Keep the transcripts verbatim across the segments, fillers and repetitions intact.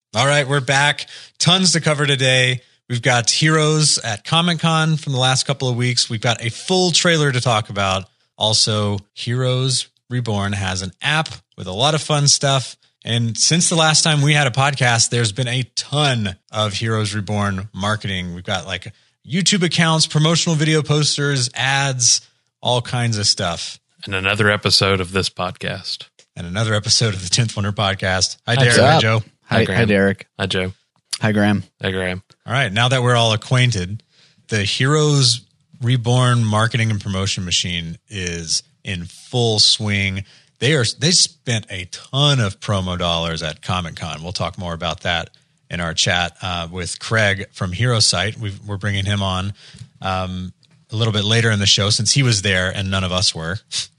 All right, we're back. Tons to cover today. We've got Heroes at Comic-Con from the last couple of weeks. We've got a full trailer to talk about. Also, Heroes Reborn has an app with a lot of fun stuff. And since the last time we had a podcast, there's been a ton of Heroes Reborn marketing. We've got like YouTube accounts, promotional video posters, ads, all kinds of stuff. And another episode of this podcast. And another episode of the tenth Wonder Podcast. Hi, What's Derek. Hi, up? Joe. Hi, hi, Derek. Hi, Joe. Hi, Graham. Hi, Graham. All right. Now that we're all acquainted, the Heroes Reborn marketing and promotion machine is in full swing. They are they spent a ton of promo dollars at Comic-Con. We'll talk more about that in our chat uh, with Craig from HeroSite. We've, we're bringing him on um, a little bit later in the show since he was there and none of us were.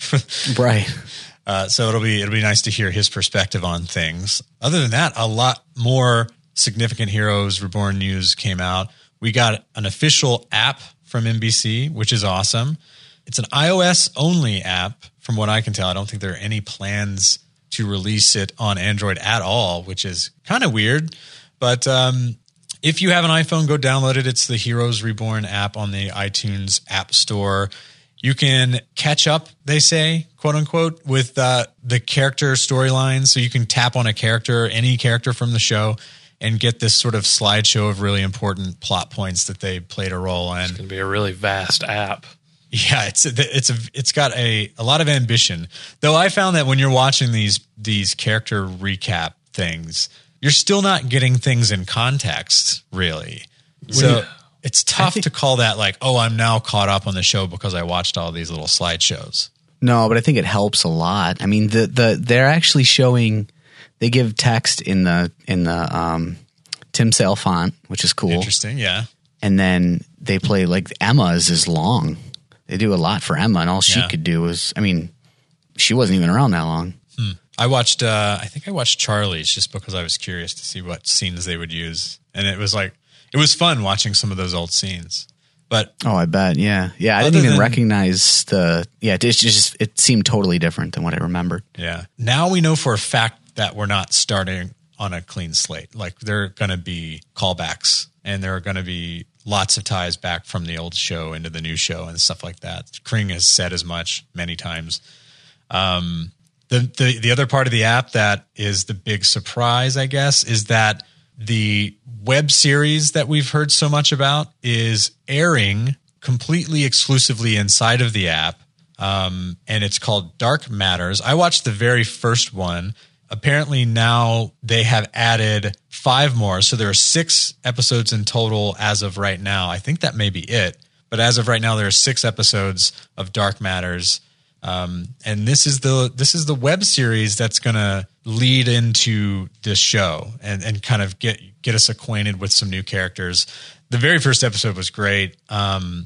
Right. Uh, so it'll be it'll be nice to hear his perspective on things. Other than that, a lot more significant Heroes Reborn news came out. We got an official app from N B C, which is awesome. It's an iOS only app, from what I can tell. I don't think there are any plans to release it on Android at all, which is kind of weird. But um, if you have an iPhone, go download it. It's the Heroes Reborn app on the iTunes App Store. You can catch up, they say, quote unquote, with uh, the character storylines. So you can tap on a character, any character from the show, and get this sort of slideshow of really important plot points that they played a role in. It's going to be a really vast app. Yeah, it's it's a it's got a, a lot of ambition. Though I found that when you're watching these these character recap things, you're still not getting things in context, really. So Yeah. it's tough think- to call that like, oh, I'm now caught up on the show because I watched all these little slideshows. No, but I think it helps a lot. I mean, the the they're actually showing. They give text in the in the um, Tim Sale font, which is cool. Interesting, yeah. And then they play like Emma's is long. They do a lot for Emma, and all she Yeah. could do was, I mean, she wasn't even around that long. Hmm. I watched, uh, I think I watched Charlie's just because I was curious to see what scenes they would use. And it was like, it was fun watching some of those old scenes. But Oh, I bet. Yeah. Yeah. I Other didn't even than- recognize the, yeah, it just, it seemed totally different than what I remembered. yeah, now we know for a fact that we're not starting on a clean slate. Like there are going to be callbacks and there are going to be lots of ties back from the old show into the new show and stuff like that. Kring has said as much many times. Um, the, the, the other part of the app that is the big surprise, I guess, is that the web series that we've heard so much about is airing completely exclusively inside of the app. Um, and it's called Dark Matters. I watched the very first one. Apparently now they have added five more. So there are six episodes in total as of right now. I think that may be it. But as of right now, there are six episodes of Dark Matters. Um, and this is the this is the web series that's going to lead into this show and, and kind of get get us acquainted with some new characters. The very first episode was great. Um,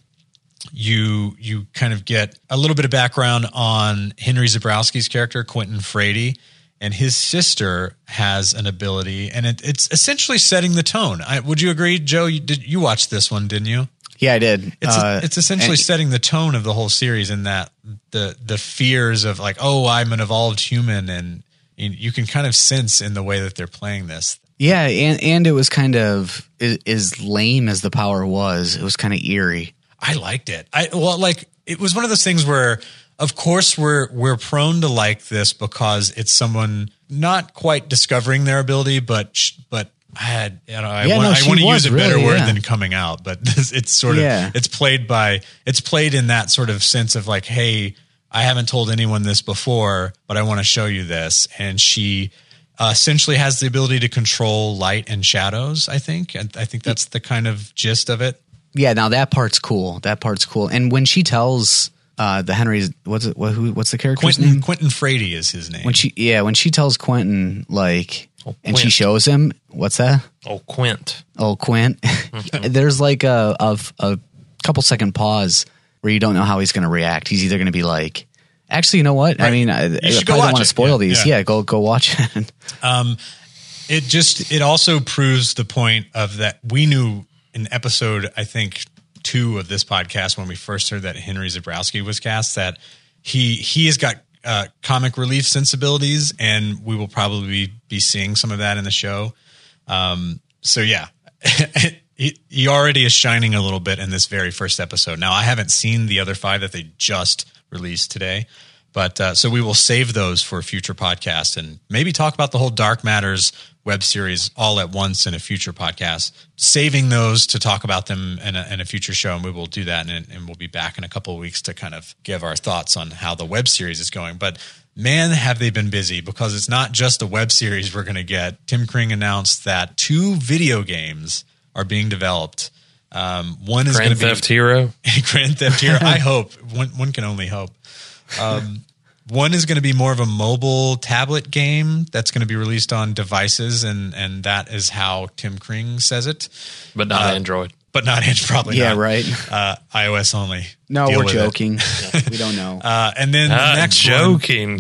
you you kind of get a little bit of background on Henry Zebrowski's character, Quentin Frady, and his sister has an ability, and it, it's essentially setting the tone. I, would you agree, Joe? You did you watch this one, didn't you? Yeah, I did. It's Uh, it's essentially and- setting the tone of the whole series in that the the fears of like, oh, I'm an evolved human, and you, you can kind of sense in the way that they're playing this. Yeah, and and it was kind of as, as lame as the power was. It was kind of eerie. I liked it. I well, like it was one of those things where, of course, we're we're prone to like this because it's someone not quite discovering their ability, but sh- but I had you know I Yeah, want no, I she want to was use a better really, word yeah. than coming out, but this, it's sort of Yeah. it's played by it's played in that sort of sense of like, hey, I haven't told anyone this before, but I want to show you this, and she. Uh, essentially has the ability to control light and shadows, I think. And I think that's the kind of gist of it. Yeah, now that part's cool. That part's cool. And when she tells uh, the Henry's, what's it? What, who? What's the character's Quentin name? Quentin Frady is his name. When she, yeah, when she tells Quentin, like, Oh, and she Quint. shows him, what's that? Oh, Quint. Oh, Quint. There's like a, a a couple second pause where you don't know how he's going to react. He's either going to be like, actually, you know what? Right. I mean, I, I should probably go don't watch want to it. spoil Yeah, these. yeah. Yeah, go go watch it. Um, it just it also proves the point of that we knew in episode I think two of this podcast when we first heard that Henry Zebrowski was cast that he he has got uh, comic relief sensibilities, and we will probably be seeing some of that in the show. Um, so yeah, he, he already is shining a little bit in this very first episode. Now I haven't seen the other five that they just released today, but uh, so we will save those for a future podcast and maybe talk about the whole Dark Matters web series all at once in a future podcast, saving those to talk about them in a, in a future show. And we will do that. And, and we'll be back in a couple of weeks to kind of give our thoughts on how the web series is going. But man, have they been busy, because it's not just the web series we're going to get. Tim Kring announced that two video games are being developed. Um, one is Grand going to be Theft Hero. Grand Theft Hero. I hope. One, one can only hope. Um, One is going to be more of a mobile tablet game that's going to be released on devices, and, and that is how Tim Kring says it. But not Uh, Android. But not Android, probably Yeah, not. right. Uh, iOS only. No, Deal we're with it. joking. We don't know. Uh, and then the Ah, next one, joking.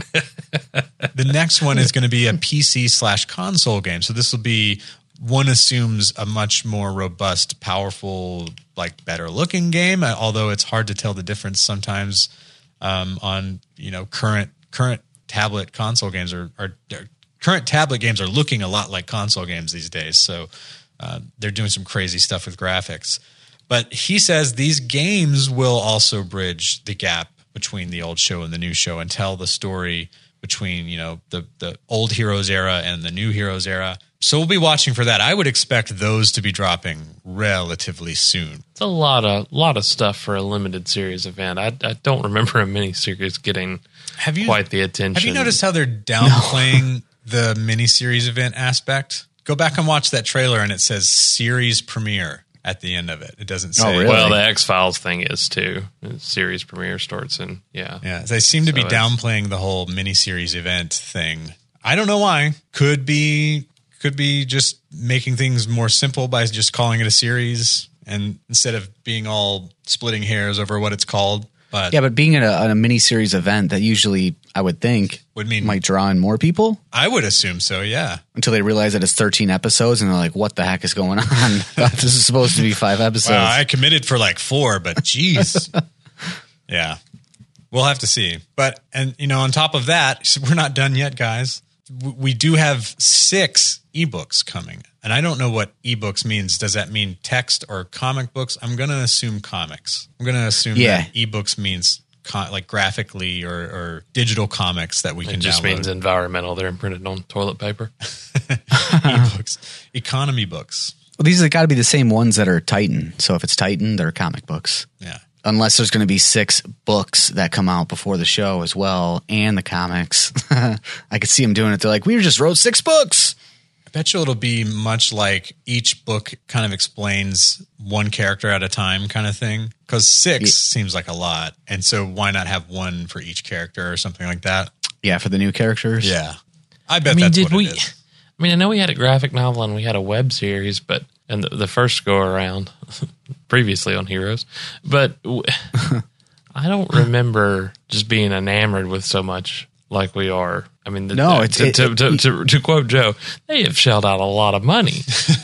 the next one is going to be a P C slash console game. So this will be, one assumes, a much more robust, powerful, like better looking game. uh, Although it's hard to tell the difference sometimes. Um, on you know current current tablet console games are, are, are current tablet games are looking a lot like console games these days. So uh, they're doing some crazy stuff with graphics. But he says these games will also bridge the gap between the old show and the new show and tell the story between you know the the old Heroes era and the new Heroes era. So we'll be watching for that. I would expect those to be dropping relatively soon. It's a lot of lot of stuff for a limited series event. I, I don't remember a miniseries getting Have you quite the attention. Have you noticed how they're downplaying the miniseries event aspect? Go back and watch that trailer, and it says series premiere at the end of it. It doesn't say. Oh, really? Well, the X-Files thing is too. The series premiere starts in, yeah. Yeah, they seem to be So it's- downplaying the whole miniseries event thing. I don't know why. Could be could be just making things more simple by just calling it a series, and instead of being all splitting hairs over what it's called. But Yeah, but being at a, at a mini-series event, that usually, I would think, Would mean- might draw in more people I would assume so. Yeah. until they realize that it's thirteen episodes and they're like, what the heck is going on? I thought this is supposed to be five episodes. Well, I committed for like four, but geez. Yeah. We'll have to see. But, and, you know, on top of that, we're not done yet, guys. W- We do have six ebooks coming. And I don't know what ebooks means. Does that mean text or comic books? I'm going to assume comics. I'm going to assume Yeah. that ebooks means co- like graphically or, or digital comics that we It can just download. means environmental. They're imprinted on toilet paper. ebooks, economy books. Well, these have got to be the same ones that are Titan. So if it's Titan, they're comic books. Yeah. Unless there's going to be six books that come out before the show as well, and the comics. I could see them doing it. They're like, we just wrote six books. I bet you it'll be much like each book kind of explains one character at a time kind of thing. Because six Yeah. seems like a lot. And so why not have one for each character or something like that? Yeah, for the new characters. Yeah. I bet I mean, that's did what we? it is. I mean, I know we had a graphic novel and we had a web series, but and the, the first go around previously on Heroes, but w- I don't remember just being enamored with so much like we are. I mean, the, No, the- it's- to, it- to, it- to, to, to quote Joe, they have shelled out a lot of money.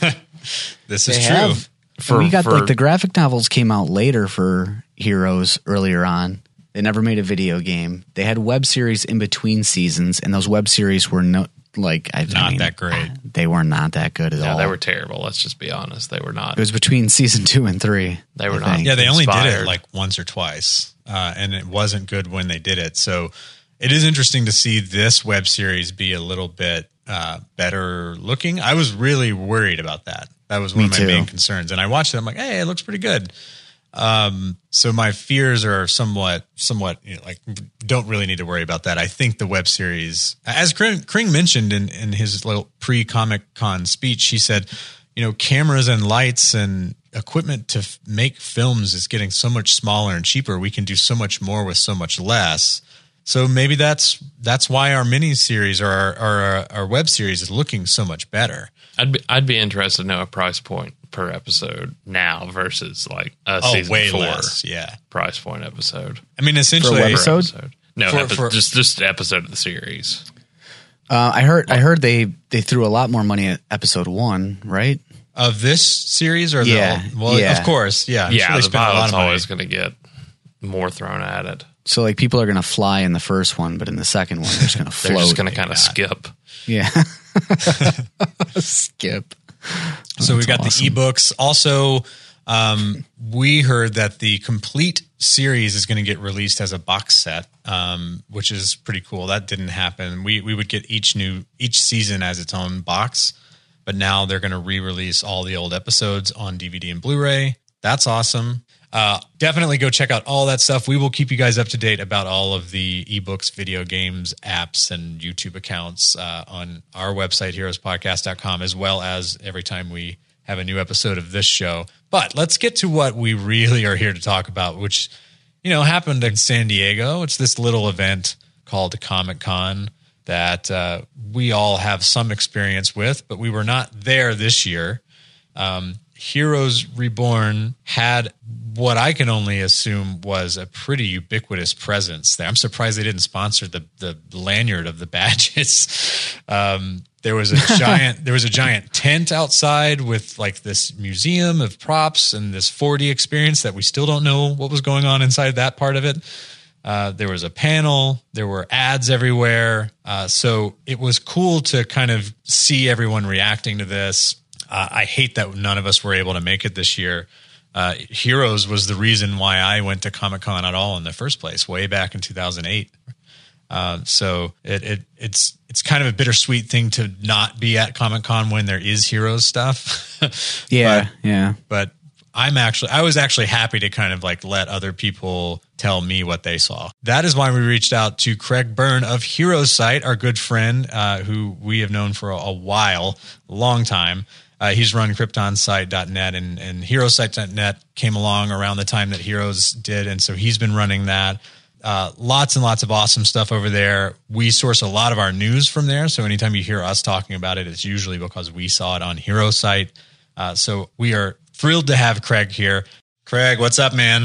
This They is true. have. For- we got for- like the graphic novels came out later for Heroes earlier on. They never made a video game. They had web series in between seasons, and those web series were no like I, Not I mean, that great. They were not that good at Yeah, all. they were terrible. Let's just be honest. They were not. It was between season two and three. They were I not. think. Yeah, they only did it Inspired. like once or twice. Uh, and it wasn't good when they did it. So it is interesting to see this web series be a little bit uh, better looking. I was really worried about that. That was one Me of my too. main concerns. And I watched it. I'm like, hey, it looks pretty good. Um, so my fears are somewhat, somewhat you know, like don't really need to worry about that. I think the web series, as Kring, Kring mentioned in, in his little pre-Comic Con speech, he said, you know, cameras and lights and equipment to f- make films is getting so much smaller and cheaper. We can do so much more with so much less. So maybe that's that's why our mini series or our, our our web series is looking so much better. I'd be, I'd be interested to know a price point per episode now versus like a Oh, season way four less. Yeah. price point episode. I mean, essentially, For a Per Episode? episode. No, For- epi- for- just just episode of the series. Uh, I heard. I heard they they threw a lot more money at episode one, right? of this series or the Yeah, old- well, yeah. of course, yeah, I'm yeah, sure they the spent a lot pilot's of money. always going to get more thrown at it. So like people are going to fly in the first one, but in the second one they're just going to They're float. just going to kind of skip. yeah, skip. So we've got awesome. the ebooks. Also, um, we heard that the complete series is going to get released as a box set, um, which is pretty cool. That didn't happen. We we would get each new each season as its own box, but now they're going to re-release all the old episodes on D V D and Blu-ray. That's awesome. Uh, definitely go check out all that stuff. We will keep you guys up to date about all of the ebooks, video games, apps, and YouTube accounts uh, on our website, heroes podcast dot com, as well as every time we have a new episode of this show. But let's get to what we really are here to talk about, which, you know, happened in San Diego. It's this little event called Comic-Con that uh, we all have some experience with, but we were not there this year. Um, Heroes Reborn had what I can only assume was a pretty ubiquitous presence there. I'm surprised they didn't sponsor the the lanyard of the badges. Um, there was a giant there was a giant tent outside with like this museum of props and this four D experience that we still don't know what was going on inside that part of it. Uh, there was a panel. There were ads everywhere. Uh, so it was cool to kind of see everyone reacting to this. Uh, I hate that none of us were able to make it this year. Uh, Heroes was the reason why I went to Comic-Con at all in the first place, way back in two thousand eight. Uh, so it, it it's it's kind of a bittersweet thing to not be at Comic-Con when there is Heroes stuff. Yeah, but, yeah. But I'm actually I was actually happy to kind of like let other people tell me what they saw. That is why we reached out to Craig Byrne of Heroes Site, our good friend, uh, who we have known for a, a while, a long time. Uh, he's run Krypton Site dot net and, and Heroes Site dot net came along around the time that Heroes did. And so he's been running that. Uh, lots and lots of awesome stuff over there. We source a lot of our news from there. So anytime you hear us talking about it, it's usually because we saw it on Heroes Site. Uh, so we are thrilled to have Craig here. Craig, what's up, man?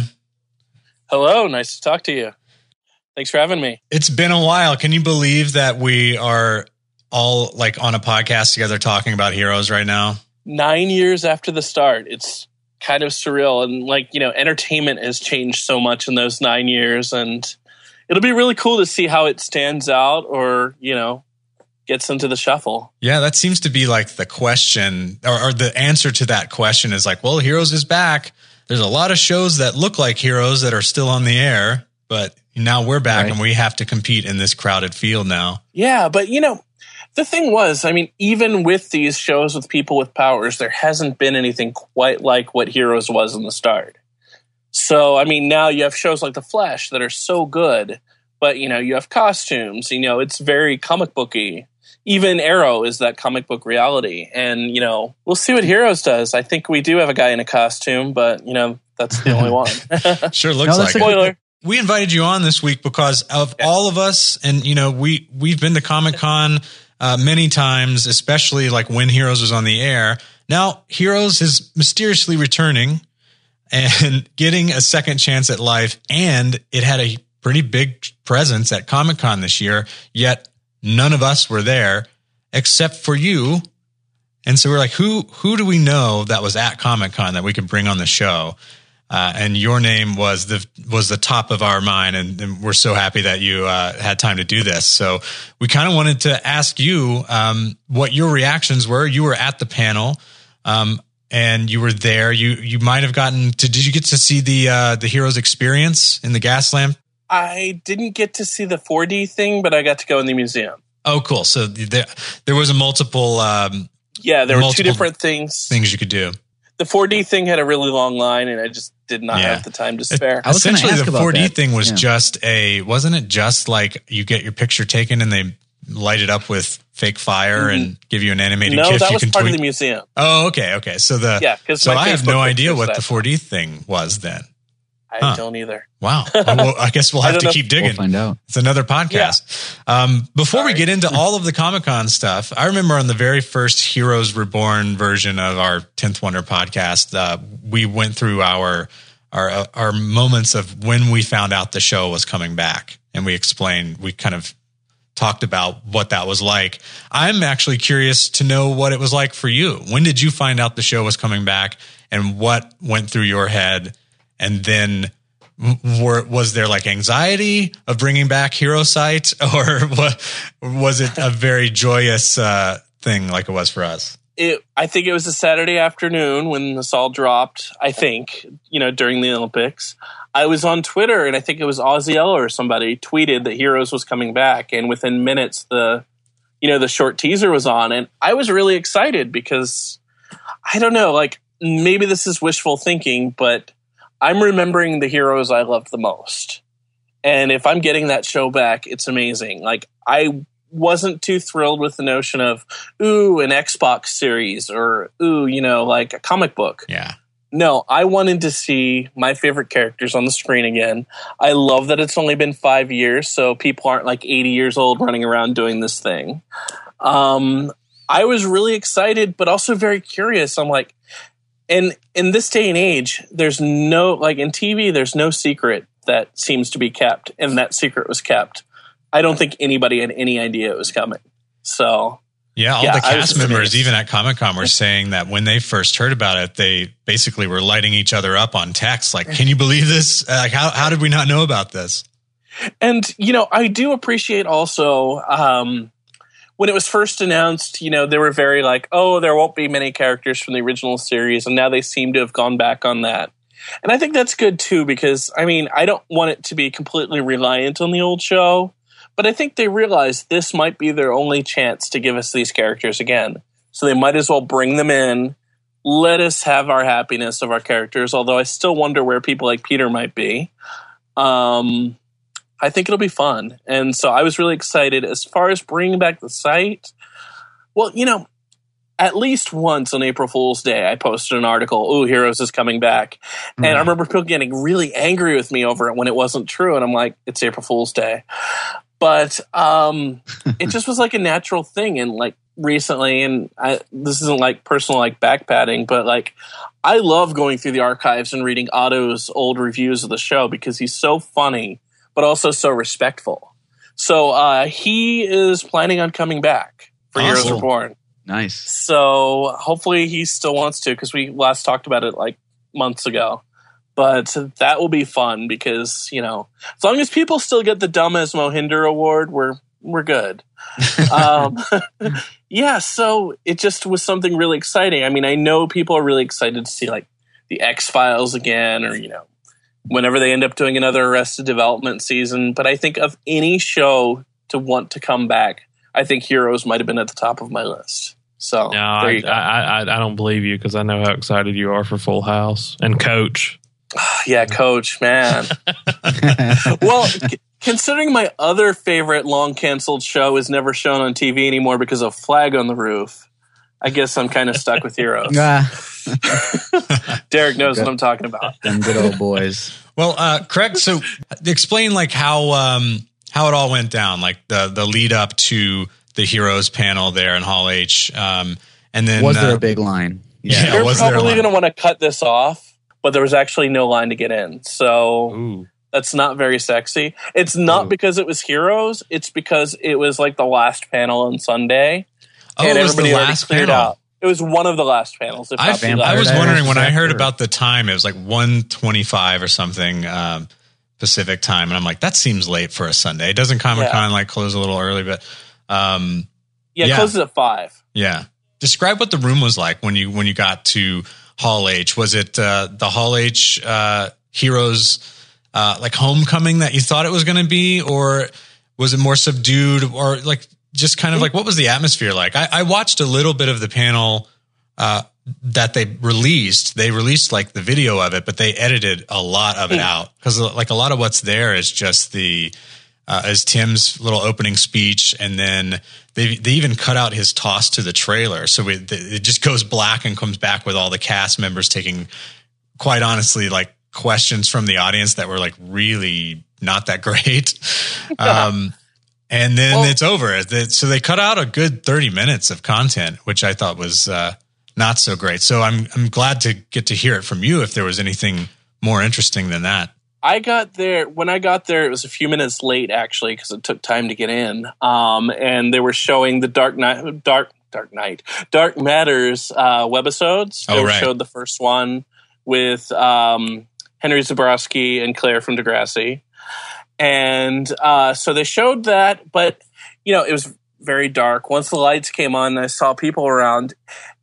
Hello. Nice to talk to you. Thanks for having me. It's been a while. Can you believe that we are all like on a podcast together talking about Heroes right now? Nine years after the start, it's kind of surreal. And like, you know, entertainment has changed so much in those nine years. And it'll be really cool to see how it stands out or, you know, gets into the shuffle. Yeah, that seems to be like the question or, or the answer to that question is like, well, Heroes is back. There's a lot of shows that look like Heroes that are still on the air, but now we're back right. And we have to compete in this crowded field now. Yeah, but you know, the thing was, I mean, even with these shows with people with powers, there hasn't been anything quite like what Heroes was in the start. So, I mean, now you have shows like The Flash that are so good, but, you know, you have costumes, you know, it's very comic booky. Even Arrow is that comic book reality. And, you know, we'll see what Heroes does. I think we do have a guy in a costume, but, you know, that's the only one. Sure looks no, like Spoiler. it. We invited you on this week because of yeah. all of us. And, you know, we, we've been to Comic-Con Uh, many times, especially like when Heroes was on the air. Now, Heroes is mysteriously returning and getting a second chance at life, and it had a pretty big presence at Comic-Con this year, yet none of us were there except for you. And so we're like, who who do we know that was at Comic-Con that we could bring on the show? Uh, and your name was the was the top of our mind, and, and we're so happy that you uh, had time to do this. So we kind of wanted to ask you um, what your reactions were. You were at the panel, um, and you were there. You you might have gotten to. Did you get to see the uh, the Heroes experience in the Gaslamp? I didn't get to see the four D thing, but I got to go in the museum. Oh, cool! So there there was a multiple. Um, yeah, there were two different things. Things you could do. The four D thing had a really long line, and I just did not yeah. have the time to spare. I was Essentially, ask the about four D that. thing was yeah. just a, wasn't it just like you get your picture taken and they light it up with fake fire mm-hmm. and give you an animated no, GIF? that you was can part tweet. of the museum. Oh, okay, okay. So the yeah, because so I have no idea what that. the four D thing was then. I Huh. don't either. Wow. Well, I guess we'll have to know. keep digging. We'll find out. It's another podcast. Yeah. Um, before Sorry. we get into all of the Comic-Con stuff, I remember on the very first Heroes Reborn version of our tenth Wonder podcast, uh, we went through our, our, our moments of when we found out the show was coming back. And we explained, we kind of talked about what that was like. I'm actually curious to know what it was like for you. When did you find out the show was coming back and what went through your head? And then were, was there like anxiety of bringing back Hero Site, or what, was it a very joyous uh, thing like it was for us? it, I think it was a Saturday afternoon when this all dropped, I think, you know, during the Olympics. I was on Twitter, and I think it was Ozzy Eller or somebody tweeted that Heroes was coming back, and within minutes the you know the short teaser was on, and I was really excited because I don't know, like maybe this is wishful thinking, but I'm remembering the Heroes I loved the most. And if I'm getting that show back, it's amazing. Like I wasn't too thrilled with the notion of ooh, an Xbox series or ooh, you know, like a comic book. Yeah. No, I wanted to see my favorite characters on the screen again. I love that it's only been five years, so people aren't like eighty years old running around doing this thing. Um, I was really excited, but also very curious. I'm like, and in this day and age, there's no, like in T V, there's no secret that seems to be kept, and that secret was kept. I don't think anybody had any idea it was coming. So... Yeah, all Yeah, the I was cast just members, amazed. even at Comic-Con, were saying that when they first heard about it, they basically were lighting each other up on text. Like, can you believe this? Like, how how did we not know about this? And, you know, I do appreciate also um, when it was first announced, you know, they were very like, oh, there won't be many characters from the original series. And now they seem to have gone back on that. And I think that's good, too, because, I mean, I don't want it to be completely reliant on the old show. But I think they realized this might be their only chance to give us these characters again. So they might as well bring them in. Let us have our happiness of our characters, although I still wonder where people like Peter might be. Um, I think it'll be fun. And so I was really excited. As far as bringing back the site, well, you know, at least once on April Fool's Day, I posted an article, ooh, Heroes is coming back. And I remember people getting really angry with me over it when it wasn't true. And I'm like, it's April Fool's Day. But um, it just was like a natural thing. And like recently, and I, this isn't like personal like backpatting, but like I love going through the archives and reading Otto's old reviews of the show because he's so funny, but also so respectful. So uh, he is planning on coming back for Awesome. Heroes Reborn. Nice. So hopefully he still wants to, because we last talked about it like months ago. But that will be fun because, you know, as long as people still get the Dumbass Mohinder Award, we're we're good. um, yeah, so it just was something really exciting. I mean, I know people are really excited to see like the X-Files again, or, you know, whenever they end up doing another Arrested Development season. But I think of any show to want to come back, I think Heroes might have been at the top of my list. So No, there I, you go. I, I, I don't believe you because I know how excited you are for Full House and Coach. Yeah, Coach, man. Well, c- considering my other favorite long canceled show is never shown on T V anymore because of Flag on the Roof, I guess I'm kind of stuck with Heroes. Ah, Derek knows what I'm talking about. them good old boys. Well, uh, Craig, so explain like how um, how it all went down, like the the lead up to the Heroes panel there in Hall H, um, and then Was there uh, a big line? Yeah, You're was there a probably line? going to want to cut this off, but there was actually no line to get in. So Ooh. that's not very sexy. It's not Ooh. because it was Heroes. It's because it was like the last panel on Sunday. Oh, and it was the everybody already last cleared panel. out. It was one of the last panels. If I, not the Vampire I was last. Diaries wondering when I heard after. about the time, it was like one twenty-five or something um, Pacific time. And I'm like, that seems late for a Sunday. Doesn't Comic-Con like close a little early? But um, Yeah, it Yeah. closes at five. yeah. Describe what the room was like when you when you got to Hall H. Was it uh, the Hall H uh, Heroes uh, like homecoming that you thought it was going to be, or was it more subdued, or like just kind of like what was the atmosphere like? I, I watched a little bit of the panel uh, that they released. They released like the video of it, but they edited a lot of it out because like a lot of what's there is just the uh, is Tim's little opening speech, and then they they even cut out his toss to the trailer, so it, it just goes black and comes back with all the cast members taking, quite honestly, like questions from the audience that were like really not that great. Um, and then Well- it's over. So they cut out a good thirty minutes of content, which I thought was uh, not so great. So I'm I'm glad to get to hear it from you if there was anything more interesting than that. I got there when I got there. It was a few minutes late actually because it took time to get in. Um, and they were showing the Dark Knight, Dark Dark Knight, Dark Matters uh, webisodes. They Oh, right. showed the first one with um, Henry Zabrowski and Claire from Degrassi, and uh, so they showed that. But you know, it was very dark. Once the lights came on, I saw people around.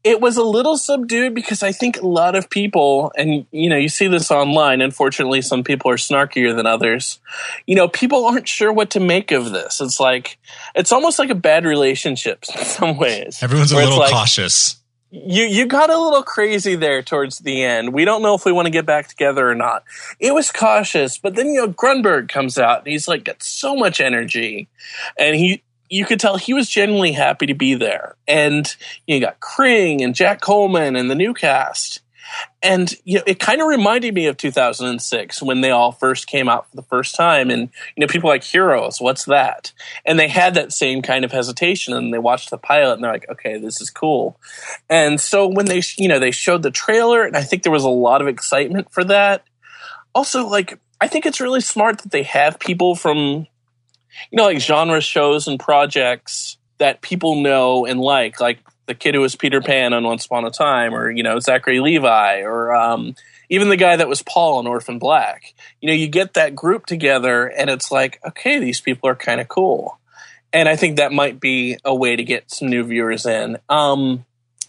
it was a little subdued because I think a lot of people, and you know, you see this online, unfortunately some people are snarkier than others. You know, people aren't sure what to make of this. It's like, it's almost like a bad relationship in some ways. Everyone's a where little it's like, cautious. You you got a little crazy there towards the end. We don't know if we want to get back together or not. It was cautious, but then, you know, Grunberg comes out and he's like got so much energy, and he you could tell he was genuinely happy to be there. And you got Kring and Jack Coleman and the new cast. And you know, it kind of reminded me of two thousand six when they all first came out for the first time. And you know, people like Heroes, what's that? And they had that same kind of hesitation. And they watched the pilot, and they're like, "Okay, this is cool." And so when they, you know, they showed the trailer, and I think there was a lot of excitement for that. Also, like, I think it's really smart that they have people from, you know, like genre shows and projects that people know and like, like. The kid who was Peter Pan on Once Upon a Time, or, you know, Zachary Levi, or um, even the guy that was Paul on Orphan Black. You know, you get that group together and it's like, okay, these people are kind of cool. And I think that might be a way to get some new viewers in. Um,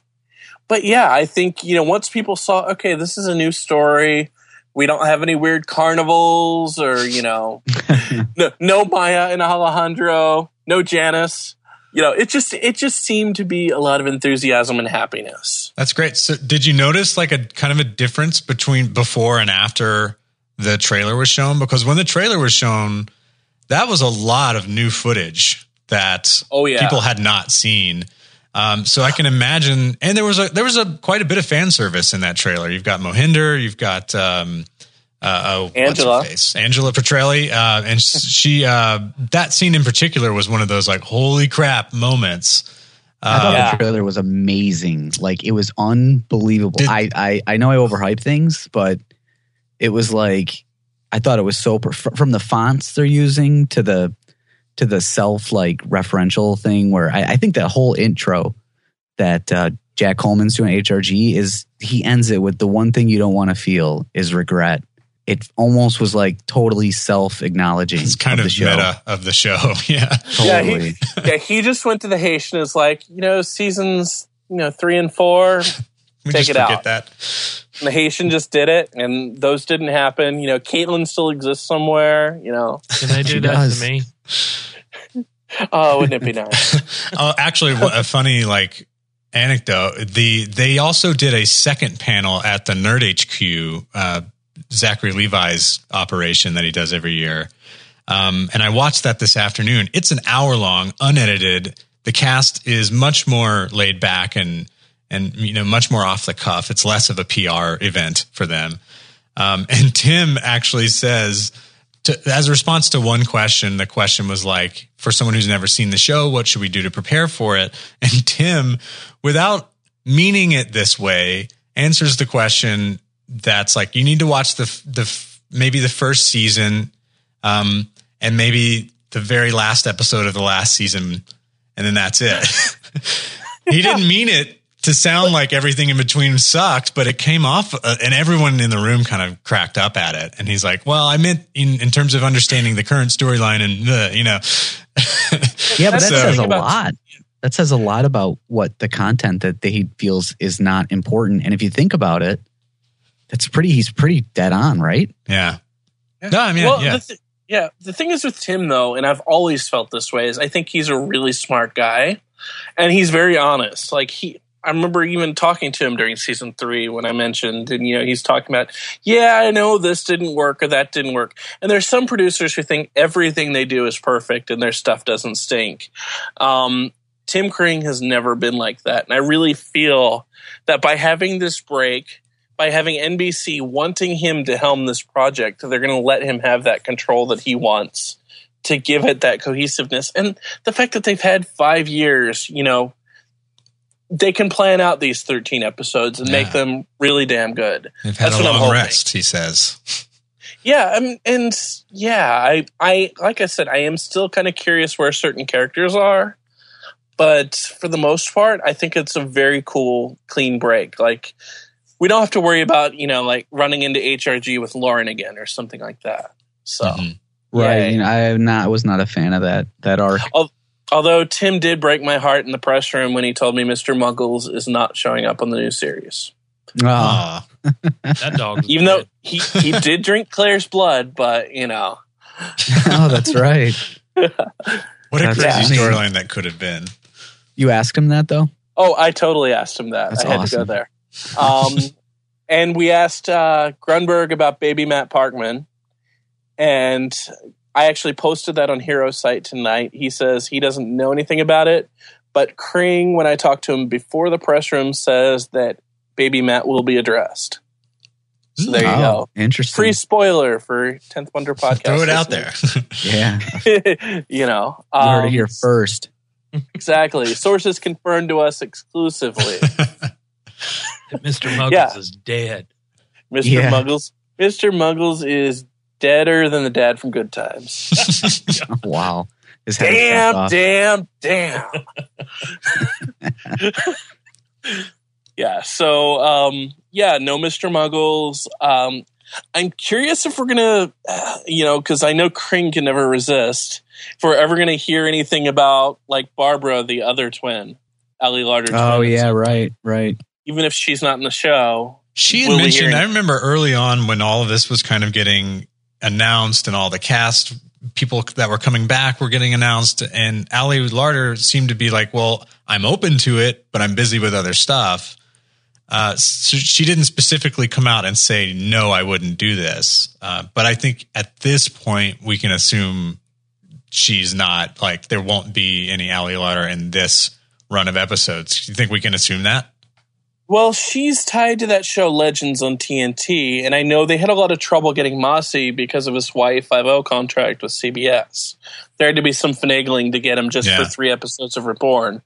but yeah, I think, you know, once people saw, okay, this is a new story. We don't have any weird carnivals or, you know, no, no Maya and Alejandro, no Janice. You know, it just it just seemed to be a lot of enthusiasm and happiness. That's great. So did you notice like a kind of a difference between before and after the trailer was shown? Because when the trailer was shown, that was a lot of new footage that oh, yeah. people had not seen. Um, so I can imagine, and there was a there was a quite a bit of fan service in that trailer. You've got Mohinder, you've got um, uh, oh, Angela, what's her face? Angela Petrelli, uh, and she uh, that scene in particular was one of those like holy crap moments. I thought yeah. the trailer was amazing. Like, it was unbelievable. Did, I, I I know I overhype things, but it was like, I thought it was so from the fonts they're using to the to the self like referential thing where I, I think that whole intro that uh, Jack Coleman's doing at H R G is he ends it with the one thing you don't want to feel is regret. It almost was like totally self-acknowledging. It's kind of, of the show. meta of the show. Yeah. Totally. Yeah, he, yeah, he just went to the Haitian and is like, you know, seasons, you know, three and four, we take just it forget out. That. And the Haitian just did it, and those didn't happen. You know, Caitlyn still exists somewhere, you know. Can they do She that does. to me? Oh, wouldn't it be nice? Oh, actually, a funny like anecdote. The they also did a second panel at the Nerd H Q, uh, Zachary Levi's operation that he does every year. Um, and I watched that this afternoon. It's an hour long, unedited. The cast is much more laid back and, and, you know, much more off the cuff. It's less of a P R event for them. Um, and Tim actually says, to, as a response to one question, the question was like, for someone who's never seen the show, what should we do to prepare for it? And Tim, without meaning it this way, answers the question that's like, you need to watch the, the, maybe the first season, um, and maybe the very last episode of the last season. And then that's it. He didn't mean it to sound like everything in between sucked, but it came off, uh, and everyone in the room kind of cracked up at it. And he's like, well, I meant in, in terms of understanding the current storyline and, uh, you know. Yeah, but that So- says a about- lot. That says a lot about what the content that he feels is not important. And if you think about it, that's pretty, he's pretty dead on, right? Yeah. No, I mean, well, yeah. the th- yeah. The thing is with Tim, though, and I've always felt this way, is I think he's a really smart guy, and he's very honest. Like he, I remember even talking to him during season three when I mentioned, and you know, he's talking about, yeah, I know this didn't work or that didn't work. And there's some producers who think everything they do is perfect and their stuff doesn't stink. Um, Tim Kring has never been like that, and I really feel that by having this break, by having N B C wanting him to helm this project, they're going to let him have that control that he wants to give it that cohesiveness. And the fact that they've had five years, you know, they can plan out these thirteen episodes and Yeah. make them really damn good. They've had That's a what I'm long hoping. rest, he says. Yeah, um, and yeah, I, I, like I said, I am still kind of curious where certain characters are, but for the most part, I think it's a very cool, clean break. Like, we don't have to worry about, you know, like running into H R G with Lauren again or something like that. So, Mhm. Right. Yay. You know, I am not, I was not a fan of that, that arc. Although Tim did break my heart in the press room when he told me Mister Muggles is not showing up on the new series. Oh, Aw. That dog. Even though he, he did drink Claire's blood, but, you know. oh that's right. What a That's crazy amazing. storyline that could have been. You asked him that though? Oh, I totally asked him that. That's I had awesome. to go there. Um, and we asked uh, Grunberg about baby Matt Parkman. And I actually posted that on Hero's site tonight. He says he doesn't know anything about it. But Kring, when I talked to him before the press room, says that baby Matt will be addressed. So there you Oh, go. interesting. Free spoiler for tenth Wonder Podcast. Throw it out there. Yeah, You know. you heard it um, here first. Exactly. Sources confirmed to us exclusively. Mister Muggles Yeah. is dead. Mister Yeah. Muggles. Mister Muggles is deader than the dad from Good Times. Wow. His head is chopped damn, off. damn, damn. Yeah. So, um, yeah, no Mister Muggles. Um, I'm curious if we're gonna, uh, you know, because I know Kring can never resist. If we're ever gonna hear anything about like Barbara, the other twin, Ali Larder. Oh twin, yeah, right, right. even if she's not in the show. She had Will we mentioned, hear- I remember early on when all of this was kind of getting announced and all the cast people that were coming back were getting announced, and Ali Larder seemed to be like, well, I'm open to it, but I'm busy with other stuff. Uh, so she didn't specifically come out and say, no, I wouldn't do this. Uh, but I think at this point, we can assume she's not, like, there won't be any Ali Larder in this run of episodes. You think we can assume that? Well, she's tied to that show Legends on T N T, and I know they had a lot of trouble getting Mossy because of his Y fifty contract with C B S. There had to be some finagling to get him just Yeah. for three episodes of Reborn.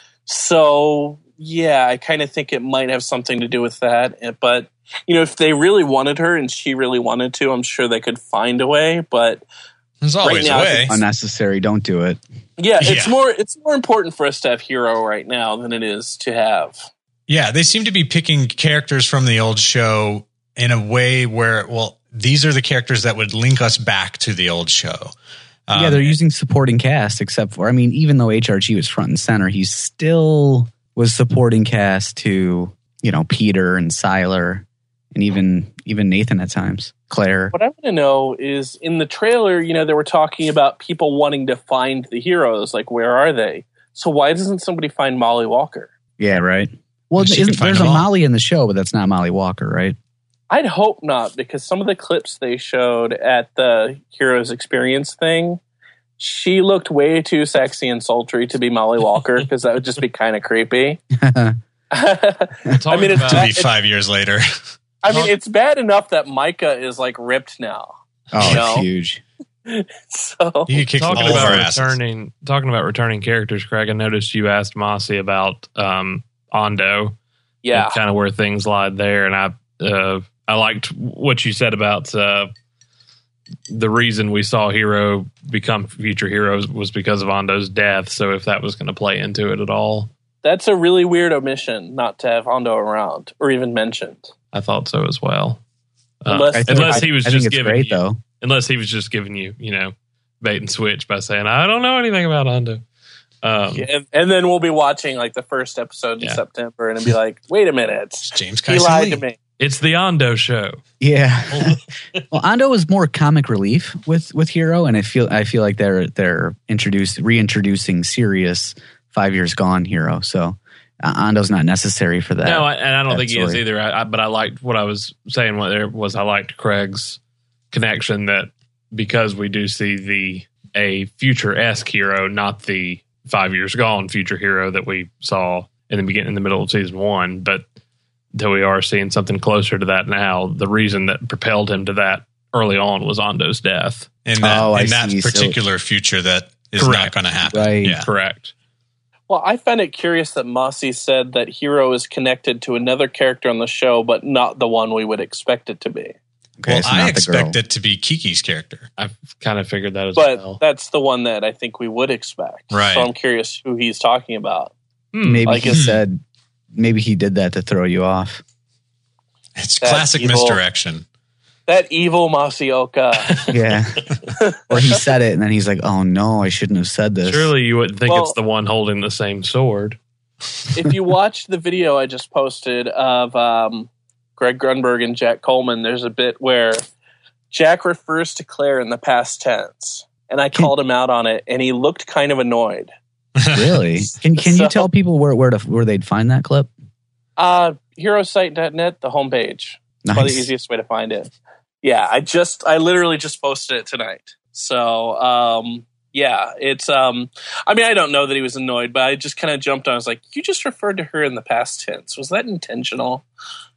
So, yeah, I kind of think it might have something to do with that. But, you know, if they really wanted her and she really wanted to, I'm sure they could find a way. But There's always now, a I way. think- Unnecessary. Don't do it. yeah, it's Yeah. more it's more important for us to have Hero right now than it is to have. Yeah, they seem to be picking characters from the old show in a way where, well, these are the characters that would link us back to the old show. Um, yeah, they're using supporting cast, except for, I mean, even though H R G was front and center, he still was supporting cast to, you know, Peter and Siler and even even Nathan at times, Claire. What I want to know is in the trailer, you know, they were talking about people wanting to find the heroes. Like, where are they? So why doesn't somebody find Molly Walker? Yeah, right. Well, She isn't, can find there's a them all. Molly in the show, but that's not Molly Walker, right? I'd hope not, because some of the clips they showed at the Heroes Experience thing, she looked way too sexy and sultry to be Molly Walker, because that would just be kind of creepy. I Talking mean, it's about- to bad, be five years later. I mean, it's bad enough that Micah is like ripped now. Oh, You know? it's huge. So You kick all talking of our about asses. returning, talking about returning characters, Craig. I noticed you asked Mossy about um, Ondo. yeah, kind of where things lied there, and I uh, I liked what you said about uh, the reason we saw Hero become future heroes was because of Ondo's death. So if that was going to play into it at all, that's a really weird omission not to have Hondo around or even mentioned. I thought so as well. Uh, Unless- I think, unless I, he was I just think it's giving great, you, though. unless he was just giving you, you know, bait and switch by saying I don't know anything about Ondo. Um, Yeah, and, and then we'll be watching like the first episode in Yeah. September, and it'll be like, "Wait a minute, It's James he Kyson lied Lee. to me." It's the Ondo show. Yeah. Well, Ando is more comic relief with with Hero, and I feel I feel like they're they're introduced reintroducing serious Five Years Gone Hero. So uh, Ando's not necessary for that. No, I, and I don't that think he is story. either. I, I, but I liked what I was saying. What there was, I liked Craig's connection that because we do see the a future esque hero, not the Five Years Gone future hero that we saw in the beginning, in the middle of season one, but that we are seeing something closer to that now. The reason that propelled him to that early on was Ondo's death. In that, Oh, I in that see. So- particular future that is not Correct. going to happen. Right. Yeah. Correct. Well, I find it curious that Mossy said that Hero is connected to another character on the show, but not the one we would expect it to be. Okay, Well, so I not the expect girl. it to be Kiki's character. I kind of figured that as But well. that's the one that I think we would expect. Right. So I'm curious who he's talking about. Hmm. Maybe Like he it's- said, maybe he did that to throw you off. It's That classic evil- misdirection. That evil Masioka. Yeah. Or he said it and then he's like, oh no, I shouldn't have said this. Surely you wouldn't think Well- it's the one holding the same sword. If you watch the video I just posted of um, Greg Grunberg and Jack Coleman, there's a bit where Jack refers to Claire in the past tense. And I called him out on it, and he looked kind of annoyed. Really? Can can So- you tell people where where to where they'd find that clip? Uh, Herosite dot net, the homepage. Probably the Nice. easiest way to find it. Yeah, I just, I literally just posted it tonight. So, um, yeah, it's, um, I mean, I don't know that he was annoyed, but I just kind of jumped on. I was like, you just referred to her in the past tense. Was that intentional?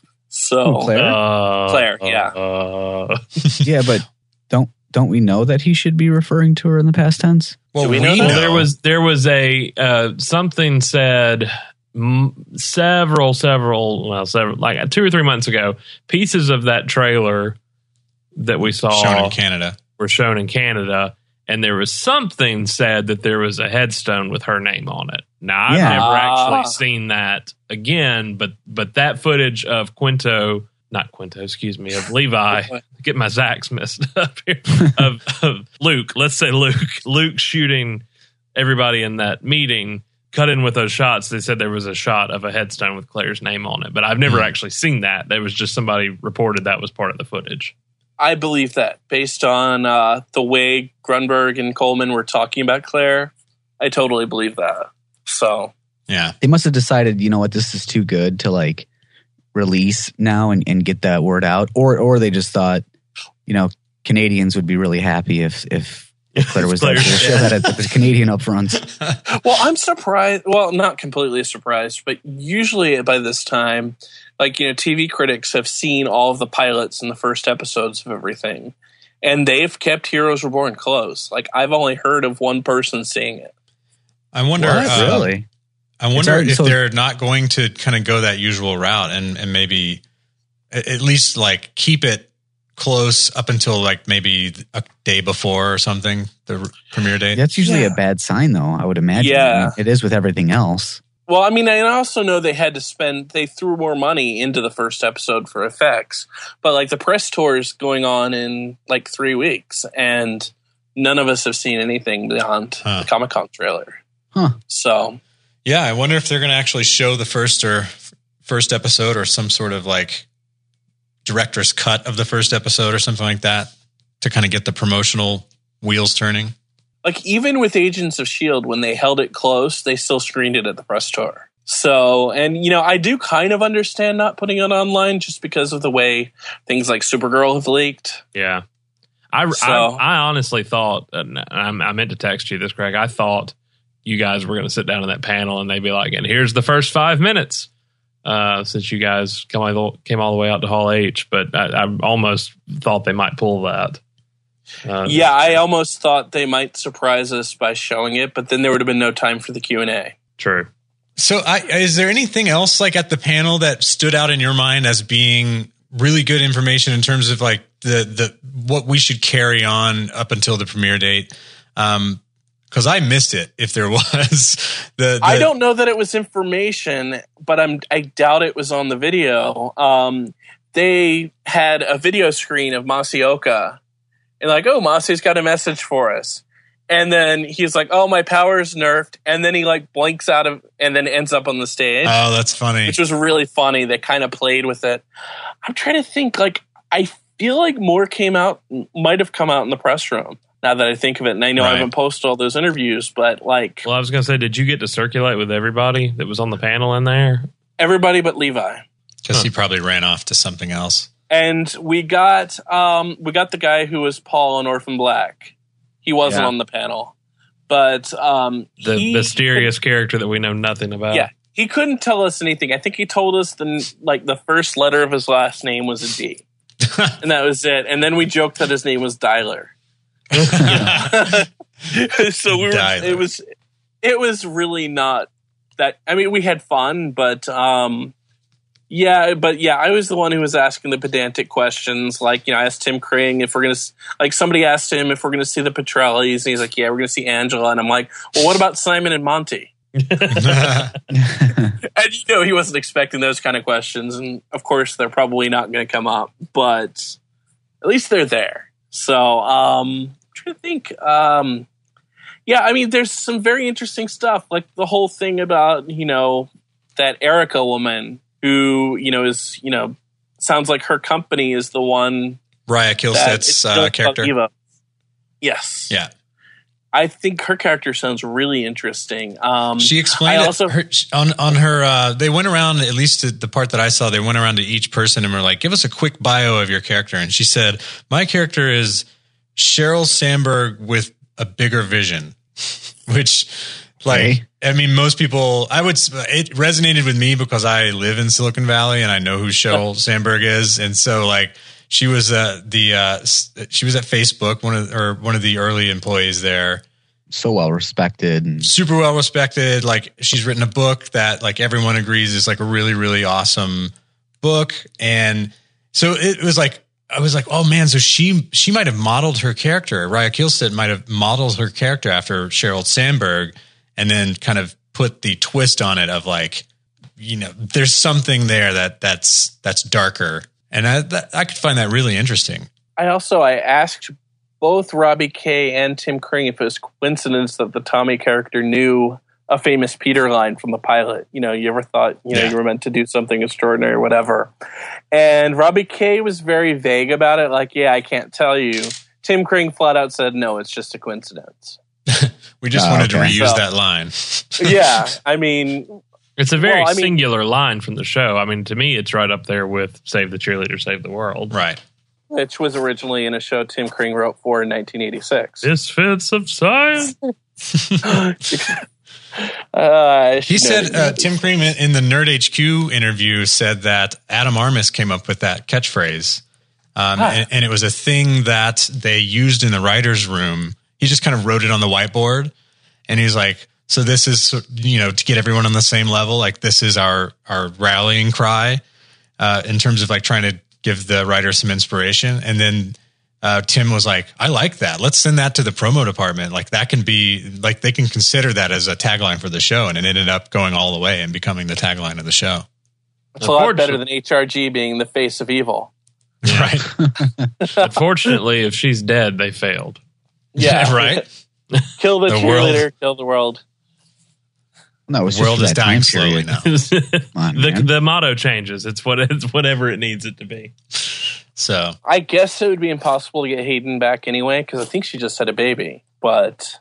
So, Oh, Claire? Uh, Claire, yeah. Uh, Yeah, but don't don't we know that he should be referring to her in the past tense? Well, Do we we, know know, that? well, there was there was a uh, something said m- several several well several like two or three months ago. Pieces of that trailer that we saw shown in Canada. were shown in Canada, and there was something said that there was a headstone with her name on it. Now I've Yeah. never Ah. actually seen that again, but but that footage of Quinto, not Quinto, excuse me, of Levi, get my Zacks messed up here, of, of Luke, let's say Luke, Luke shooting everybody in that meeting, cut in with those shots. They said there was a shot of a headstone with Claire's name on it, but I've never Hmm. actually seen that. There was just somebody reported that was part of the footage. I believe that based on uh, the way Grunberg and Coleman were talking about Claire. I totally believe that. So, Yeah. They must have decided, you know what, this is too good to like release now and, and get that word out. Or or they just thought, you know, Canadians would be really happy if if, if Claire was there. Claire's So show that at the Canadian upfronts. well, I'm surprised. Well, not completely surprised, but usually by this time, like, you know, T V critics have seen all of the pilots and the first episodes of everything, and they've kept Heroes Reborn close. Like, I've only heard of one person seeing it. I wonder. What? uh, Really? I wonder already- if so- they're not going to kind of go that usual route and, and maybe a- at least like keep it close up until like maybe a day before or something, the r- premiere date. That's usually Yeah. a bad sign, though, I would imagine. Yeah. I mean, it is with everything else. Well, I mean, I also know they had to spend, they threw more money into the first episode for effects, but like the press tour is going on in like three weeks, and none of us have seen anything beyond Huh. the Comic Con trailer. Huh. So, Yeah, I wonder if they're going to actually show the first or first episode or some sort of like director's cut of the first episode or something like that to kind of get the promotional wheels turning. like, even with Agents of S H I E L D, when they held it close, they still screened it at the press tour. So, and you know, I do kind of understand not putting it online just because of the way things like Supergirl have leaked. Yeah. I, So- I, I honestly thought, and I, I meant to text you this, Greg. I thought you guys were going to sit down in that panel and they'd be like, and here's the first five minutes, uh, since you guys come all, came all the way out to Hall H. But I, I almost thought they might pull that. Uh, Yeah, I almost thought they might surprise us by showing it, but then there would have been no time for the Q and A. True. So, I, is there anything else like at the panel that stood out in your mind as being really good information in terms of like the the what we should carry on up until the premiere date? Um, because I missed it. If there was, the, the I don't know that it was information, but I'm I doubt it was on the video. Um, they had a video screen of Masioka, and like, oh, Masi's got a message for us. And then he's like, oh, my power's nerfed. And then he like blinks out of, and then ends up on the stage, Oh, that's funny. which was really funny. They kind of played with it. I'm trying to think, like, I feel like more came out, might have come out in the press room now that I think of it. And I know I Right. haven't posted all those interviews, but like Well, I was going to say, did you get to circulate with everybody that was on the panel in there? everybody but Levi. Because he probably ran off to something else. And we got, um, we got the guy who was Paul on Orphan Black. He wasn't Yeah. on the panel, but um, The he, mysterious character that we know nothing about. Yeah, he couldn't tell us anything. I think he told us the like the first letter of his last name was a D, and that was it. And then we joked that his name was Dyler. So we were. Dyler. It was. It was really not that. I mean, we had fun, but um, yeah, but yeah, I was the one who was asking the pedantic questions. Like, you know, I asked Tim Kring if we're gonna s- like somebody asked him if we're gonna see the Petrellis, and he's like, "Yeah, we're gonna see Angela," and I'm like, "Well, what about Simon and Monty?" And you know, he wasn't expecting those kind of questions, and of course, they're probably not going to come up. But at least they're there. So um, I'm trying to think. Um, yeah, I mean, there's some very interesting stuff, like the whole thing about, you know, that Erica woman who, you know, is, you know, sounds like her company is the one. Raya Kilstead's uh, character. Eva. Yes. Yeah. I think her character sounds really interesting. Um, she explained I it also, her, on on her. Uh, they went around, at least the, the part that I saw. They went around to each person and were like, "Give us a quick bio of your character." And she said, "My character is Sheryl Sandberg with a bigger vision," which, like, okay. I mean, most people. I would. It resonated with me because I live in Silicon Valley and I know who Sheryl Sandberg is, and so like. She was uh, the uh, she was at Facebook, one of or one of the early employees there. So well respected, and super well respected. Like she's written a book that like everyone agrees is like a really really awesome book, and so it was like I was like, oh man, so she she might have modeled her character. Raya Kilstead might have modeled her character after Sheryl Sandberg, and then kind of put the twist on it of like, you know, there's something there that that's that's darker. And I, that, I could find that really interesting. I also I asked both Robbie Kay and Tim Kring if it was coincidence that the Tommy character knew a famous Peter line from the pilot. You know, you ever thought you know yeah. you were meant to do something extraordinary or whatever? And Robbie Kay was very vague about it. Like, yeah, I can't tell you. Tim Kring flat out said, no, it's just a coincidence. We just oh, wanted okay. to reuse so, that line. Yeah, I mean. It's a very well, I mean, singular line from the show. I mean, to me, it's right up there with Save the Cheerleader, Save the World. Right. Which was originally in a show Tim Kring wrote for in nineteen eighty-six. Misfits of Science. uh, he said, uh, Tim Kring in the Nerd H Q interview said that Adam Armis came up with that catchphrase. Um, huh. and, and it was a thing that they used in the writer's room. He just kind of wrote it on the whiteboard. And he's like, so this is, you know, to get everyone on the same level. Like this is our, our rallying cry uh, in terms of like trying to give the writer some inspiration. And then uh, Tim was like, I like that. Let's send that to the promo department. Like that can be like, they can consider that as a tagline for the show. And it ended up going all the way and becoming the tagline of the show. It's a lot better than H R G being the face of evil. Right. Unfortunately, if she's dead, they failed. Yeah. Right. Kill the, The cheerleader, world. kill the world. no, it's The world just is that dying time slowly period. now. on, the, man. the motto changes. It's what it's whatever it needs it to be. So I guess it would be impossible to get Hayden back anyway, because I think she just had a baby. But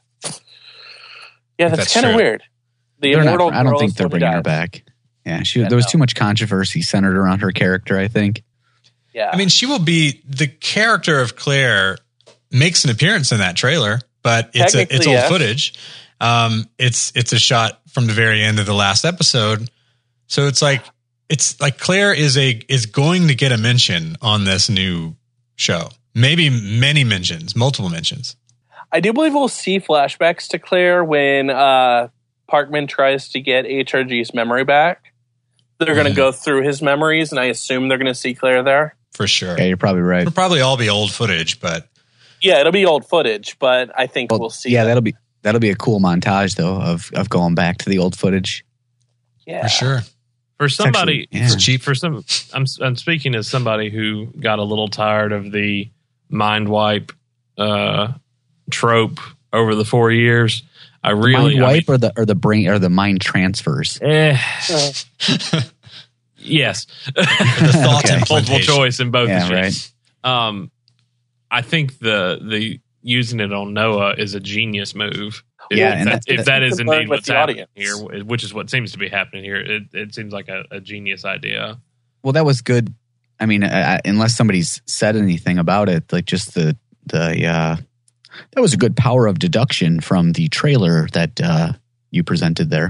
yeah, that's, That's kind of true. weird. The They're not- immortal I don't girl think is they're the one who bringing her died. back. Yeah, she, Yeah, there was no. too much controversy centered around her character, I think. Yeah, I mean, she will be the character of Claire makes an appearance in that trailer, but it's a, it's Technically, old yes. footage. Um, it's it's a shot from the very end of the last episode, so it's like it's like Claire is a is going to get a mention on this new show. Maybe many mentions, multiple mentions. I do believe we'll see flashbacks to Claire when uh, Parkman tries to get H R G's memory back. They're going to Mhm. go through his memories, and I assume they're going to see Claire there. For sure. Yeah, you're probably right. It'll probably all be old footage, but Yeah, it'll be old footage, but I think Well, we'll see. yeah, that. that'll be that'll be a cool montage though of of going back to the old footage. yeah. for sure. For somebody, actually- yeah. for cheap, for some, I'm I'm speaking as somebody who got a little tired of the mind wipe uh, trope over the four years. I really, mind I wipe or the or the brain or the mind transfers. mean, eh, Uh, yes, The thought Okay. multiple implantation. choice in both. Yeah, machines. Um, I think the the using it on Noah is a genius move. If, Yeah, if, and that, that- if that You is can learn indeed with what's the happening audience. here, which is what seems to be happening here, it, it seems like a, a genius idea. Well, that was good. I mean, uh, unless somebody's said anything about it, like just the the uh, that was a good power of deduction from the trailer that uh, you presented there.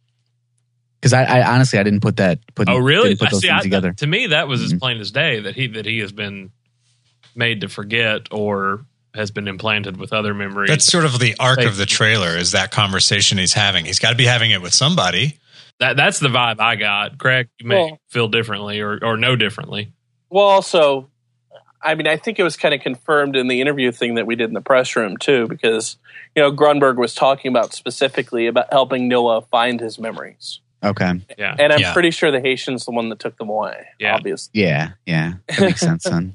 Because I, I honestly I didn't put that put Oh, really? didn't put those See, things I, together. to me, that was as Mhm. plain as day that he that he has been made to forget or has been implanted with other memories. That's sort of the arc Like- of the trailer is that conversation he's having. He's got to be having it with somebody. that that's the vibe I got. Craig, you may Well- feel differently or or know differently. well, also, I mean, I think it was kind of confirmed in the interview thing that we did in the press room too, because you know Grunberg was talking about specifically about helping Noah find his memories, Okay. Yeah, and I'm Yeah. pretty sure the Haitian's the one that took them away. Yeah. Obviously, Yeah. Yeah. That makes sense, son.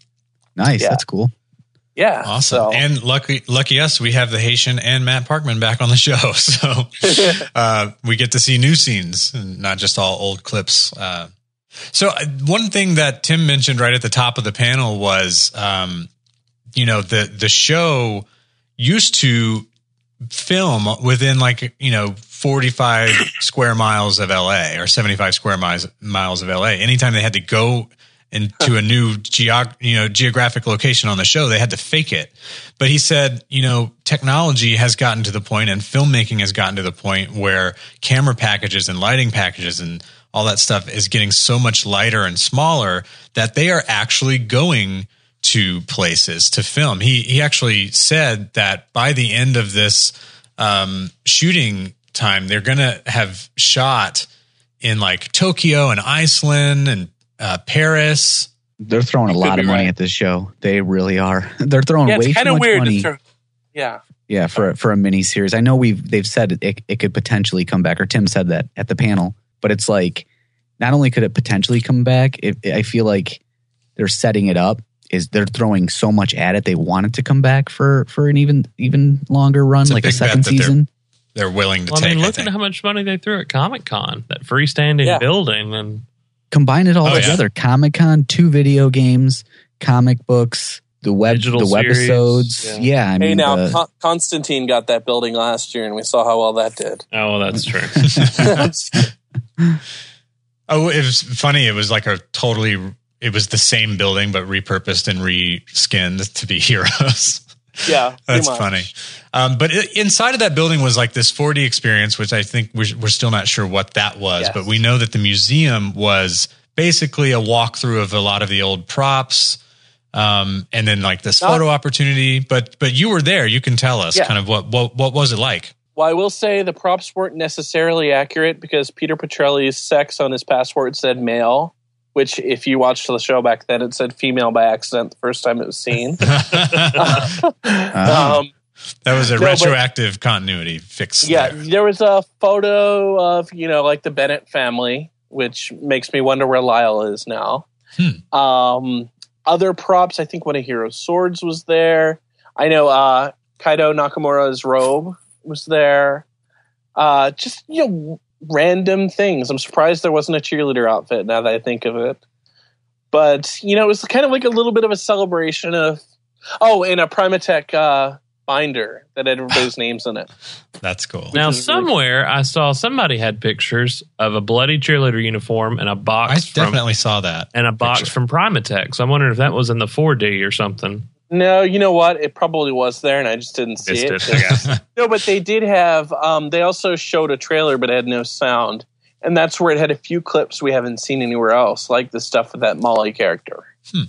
Nice. Yeah. That's cool. Yeah. Awesome. So. And lucky, lucky us, we have the Haitian and Matt Parkman back on the show. So uh, we get to see new scenes and not just all old clips. Uh, so uh, one thing that Tim mentioned right at the top of the panel was, um, you know, the, the show used to film within like, you know, forty-five square miles of L A or seventy-five square miles, miles of L A. Anytime they had to go into a new geog, you know, geographic location on the show, they had to fake it. But he said, you know, technology has gotten to the point and filmmaking has gotten to the point where camera packages and lighting packages and all that stuff is getting so much lighter and smaller that they are actually going to places to film. He, he actually said that by the end of this um, shooting time, they're going to have shot in like Tokyo and Iceland and Uh, Paris. They're throwing a lot of money right. at this show. They really are. They're throwing Yeah, way it's too kind of much weird. money. To throw, yeah. Yeah, for for a mini series. I know we've they've said it, it could potentially come back, or Tim said that at the panel. But it's like, not only could it potentially come back, it, I feel like they're setting it up. Is they're throwing so much at it, they want it to come back for for an even even longer run, It's a like a big bet second that they're- season. They're willing to Well, I take. mean, I look think. at how much money they threw at Comic Con, that freestanding Yeah. building, and Combine it all Oh, yeah. together. Comic Con, two video games, comic books, the web Digital the series, webisodes. yeah. Yeah, I mean, Hey, now the- Con- Constantine got that building last year, and we saw how well that did. oh, well, that's true. Oh, it was funny. It was like a totally. It was the same building, but repurposed and reskinned to be Heroes. Yeah, pretty That's much. funny. Um, but it, inside of that building was like this four D experience, which I think we're, we're still not sure what that was. Yes. But we know that the museum was basically a walkthrough of a lot of the old props, um, and then like this Not- photo opportunity. But but you were there. You can tell us Yeah. kind of what what what was it like? Well, I will say the props weren't necessarily accurate because Peter Petrelli's sex on his passport said male, which if you watched the show back then, it said female by accident the first time it was seen. Oh. um, That was a No, but- retroactive continuity fix. yeah, there. there was a photo of, you know, like the Bennett family, which makes me wonder where Lyle is now. Hmm. Um, other props, I think one of Hero's swords was there. I know uh, Kaido Nakamura's robe was there. Uh, just, you know, random things. I'm surprised there wasn't a cheerleader outfit now that I think of it. But, you know, it was kind of like a little bit of a celebration of, oh, and a Primatech uh, binder that had everybody's names in it. That's cool. Now, is really- somewhere I saw somebody had pictures of a bloody cheerleader uniform and a I box from definitely saw that. and a box picture. from Primatech. So I'm wondering if that was in the four D or something. No, you know what? It probably was there, and I just didn't see Missed it. it, I guess. No, but they did have. Um, they also showed a trailer, but it had no sound, and that's where it had a few clips we haven't seen anywhere else, like the stuff with that Molly character. Hmm.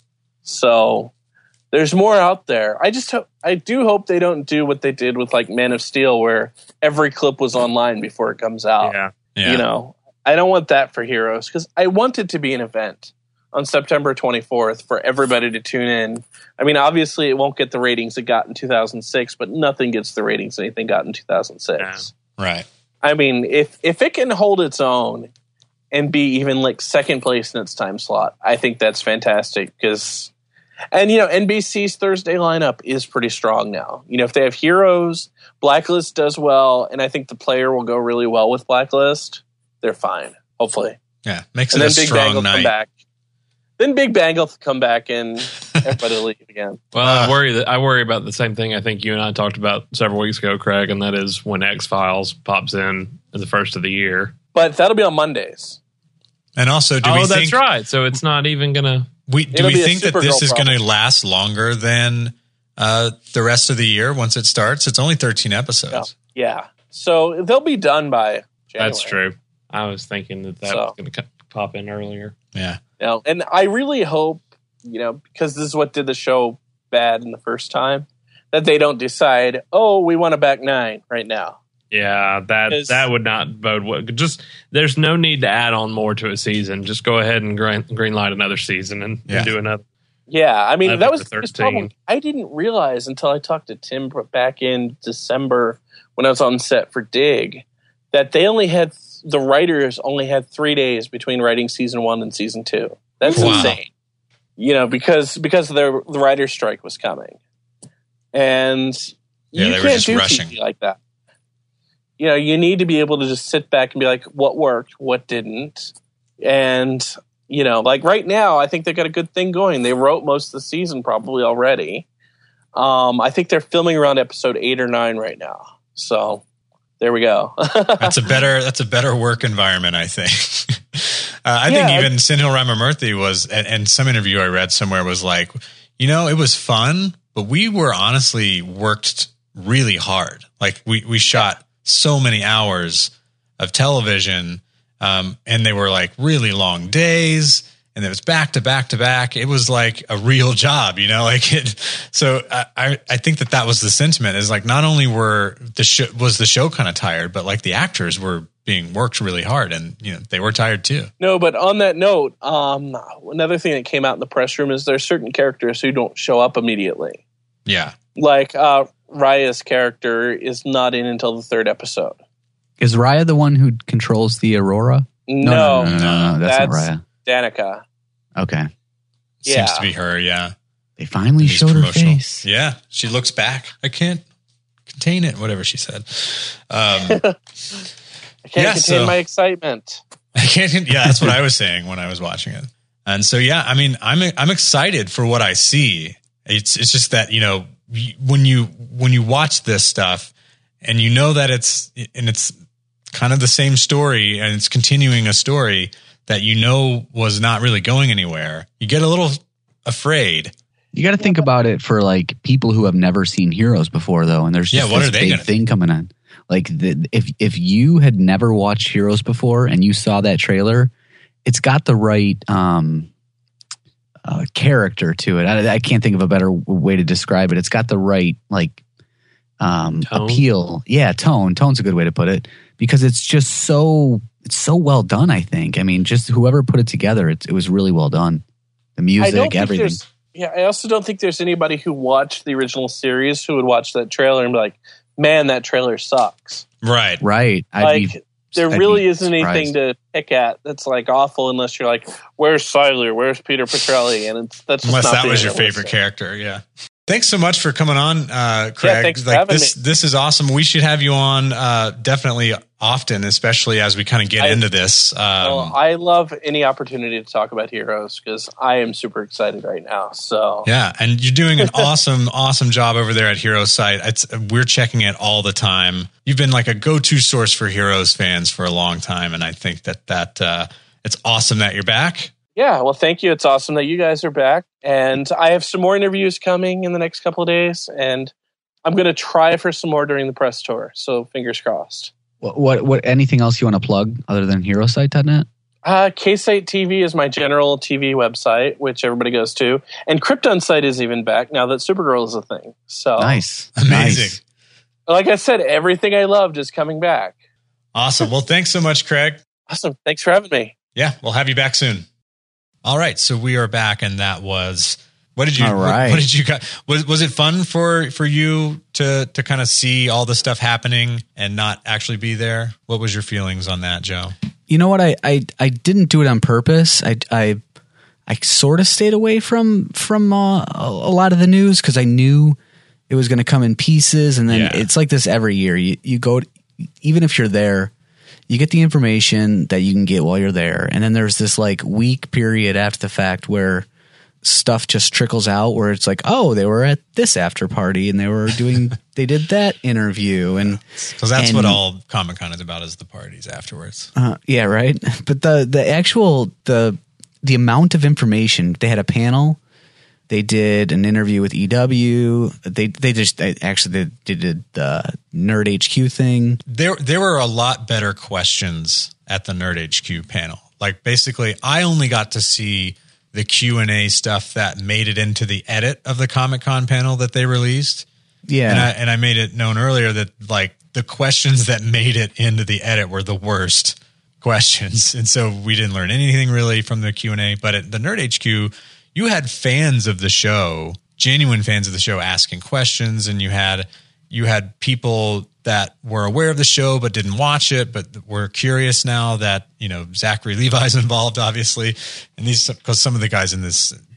So there's more out there. I just hope. I do hope they don't do what they did with like Man of Steel, where every clip was online before it comes out. Yeah. Yeah. You know, I don't want that for Heroes because I want it to be an event on September twenty-fourth for everybody to tune in. I mean, obviously it won't get the ratings it got in two thousand six, but nothing gets the ratings anything got in two thousand six. Yeah. Right. I mean, if if it can hold its own and be even like second place in its time slot, I think that's fantastic because, and you know, N B C's Thursday lineup is pretty strong now. You know, if they have Heroes, Blacklist does well, and I think the player will go really well with Blacklist, they're fine, hopefully. Yeah. Makes And it then a Big Bang strong will come night. back. Then Big Bang will come back and everybody will leave again. Well, Uh, I worry that I worry about the same thing I think you and I talked about several weeks ago, Craig, and that is when X Files pops in in the first of the year. But that'll be on Mondays. And also, do oh, we that's think right. So it's not even gonna. we do It'll we be a think that this Supergirl is going to problem. last longer than uh, the rest of the year once it starts? It's only thirteen episodes. Yeah. So they'll be done by January. That's true. I was thinking that that So. was going to pop in earlier. Yeah. You know, and I really hope, you know, because this is what did the show bad in the first time, that they don't decide, oh, we want to back nine right now. Yeah, that 'Cause- that would not bode well. Just there's no need to add on more to a season. Just go ahead and green, green light another season and, Yeah. and do another. Yeah, I mean, that November was the biggest thirteenth. problem. I didn't realize until I talked to Tim back in December when I was on set for Dig that they only had, the writers only had three days between writing season one and season two. That's Wow. insane. you know, because because the, the writer's strike was coming. And yeah, you they were can't just do rushing. T V like that. You know, you need to be able to just sit back and be like, what worked, what didn't. And, you know, like right now, I think they've got a good thing going. They wrote most of the season probably already. Um, I think they're filming around episode eight or nine right now. So there we go. That's a better, that's a better work environment, I think. uh, I Yeah. think even Sindhil Ramamurthy was, and, and some interview I read somewhere was like, you know, it was fun, but we were honestly worked really hard. Like we, we shot so many hours of television, um, and they were like really long days, and it was back to back to back. It was like a real job, you know, like it. So I, I, I think that that was the sentiment, is like, not only were the show, was the show kind of tired, but like the actors were being worked really hard, and, you know, they were tired too. No, but on that note, um, another thing that came out in the press room is there's certain characters who don't show up immediately. Yeah. Like uh, Raya's character is not in until the third episode. Is Raya the one who controls the Aurora? No, no, no, no, no, no, that's, that's not Raya. Danica. Okay. Yeah. Seems to be her, yeah. They finally These showed her promotional- face. Yeah, she looks back. I can't contain it, whatever she said. Um, I can't Yeah, contain so- my excitement. I can't. Yeah, that's what I was saying when I was watching it. And so, yeah, I mean, I'm I'm excited for what I see. It's it's just that, you know, when you when you watch this stuff and you know that it's and it's kind of the same story and it's continuing a story that you know was not really going anywhere, you get a little afraid. You got to think about it for like people who have never seen Heroes before, though. And there's just Yeah, what this are they big gonna thing coming on. Like the, if if you had never watched Heroes before and you saw that trailer, it's got the right um, uh, character to it. I, I can't think of a better way to describe it. It's got the right like um, Tone? appeal. Yeah, tone. Tone's a good way to put it, because it's just so it's so well done. I think. I mean, just whoever put it together, it, it was really well done. The I don't music, think everything. there's. Yeah, I also don't think there's anybody who watched the original series who would watch that trailer and be like, "Man, that trailer sucks." Right. Right. I'd like, be, there I'd really be isn't anything surprised. to pick at that's like awful unless you're like, "Where's Siler? Where's Peter Petrelli?" And it's that's just Unless not that being was your realistic. favorite character, yeah. Thanks so much for coming on, uh, Craig. thanks for like having this, me. this is awesome. We should have you on uh, definitely often, especially as we kind of get I- into this. Um, Well, I love any opportunity to talk about Heroes because I am super excited right now. So yeah, and you're doing an awesome, awesome job over there at Heroes site. It's, we're checking it all the time. You've been like a go-to source for Heroes fans for a long time, and I think that that uh, it's awesome that you're back. yeah, well, thank you. It's awesome that you guys are back, and I have some more interviews coming in the next couple of days, and I'm going to try for some more during the press tour. So fingers crossed. What, what, what, anything else you want to plug other than hero site dot net? Uh, K-Site T V is my general T V website, which everybody goes to. And Krypton Site is even back now that Supergirl is a thing. So, Nice. Amazing. Nice. like I said, everything I loved is coming back. Awesome. Well, thanks so much, Craig. Awesome. Thanks for having me. Yeah, we'll have you back soon. All right, so we are back, and that was what did you All right. what, what did you got? Was was it fun for for you to to kind of see all the stuff happening and not actually be there? What was your feelings on that, Joe? You know what? I, I, I didn't do it on purpose. I, I, I sort of stayed away from from uh, a, a lot of the news because I knew it was going to come in pieces, and then Yeah. it's like this every year. You you go, even if you're there, you get the information that you can get while you're there, and then there's this like week period after the fact where stuff just trickles out, where it's like, oh, they were at this after party and they were doing, they did that interview, and Because that's And- what all Comic Con is about, is the parties afterwards. Uh, yeah, right. But the the actual the the amount of information, they had a panel. They did an interview with E W. They they just they, actually they did the Nerd H Q thing. There there were a lot better questions at the Nerd H Q panel. Like basically, I only got to see the Q and A stuff that made it into the edit of the Comic Con panel that they released. Yeah, And I, and I made it known earlier that like the questions that made it into the edit were the worst questions. And so we didn't learn anything really from the Q and A. But at the Nerd H Q, you had fans of the show, genuine fans of the show asking questions. And you had, you had people that were aware of the show but didn't watch it, but were curious now that, you know, Zachary Levi's involved, obviously. And these, because some of the guys in this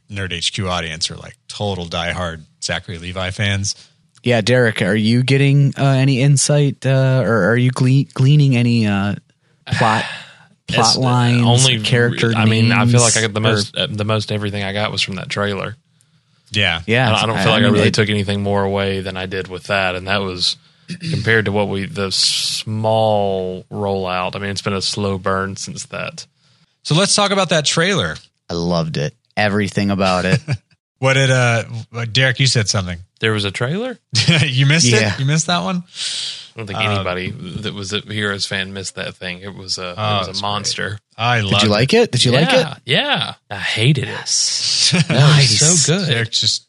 Nerd H Q audience are like total diehard Zachary Levi fans. Yeah, Derek, are you getting uh, any insight uh, or are you gle- gleaning any uh, plot plot It's, uh, lines, only character I mean, I feel like I names, got the or- most uh, the most everything I got was from that trailer. Yeah. Yeah, I don't, I don't feel like I, mean, really it- took anything more away than I did with that, and that was compared to what we the small rollout. I mean, it's been a slow burn since that. So let's talk about that trailer. I loved it. Everything about it. What did uh Derek? You said something. There was a trailer. You missed Yeah. it. You missed that one. I don't think Um, anybody that was a Heroes fan missed that thing. It was a Oh, it was it's a monster. I love. Did you like it? Did you like it? Yeah, yeah. I hated it. it? No, it's so good. Derek just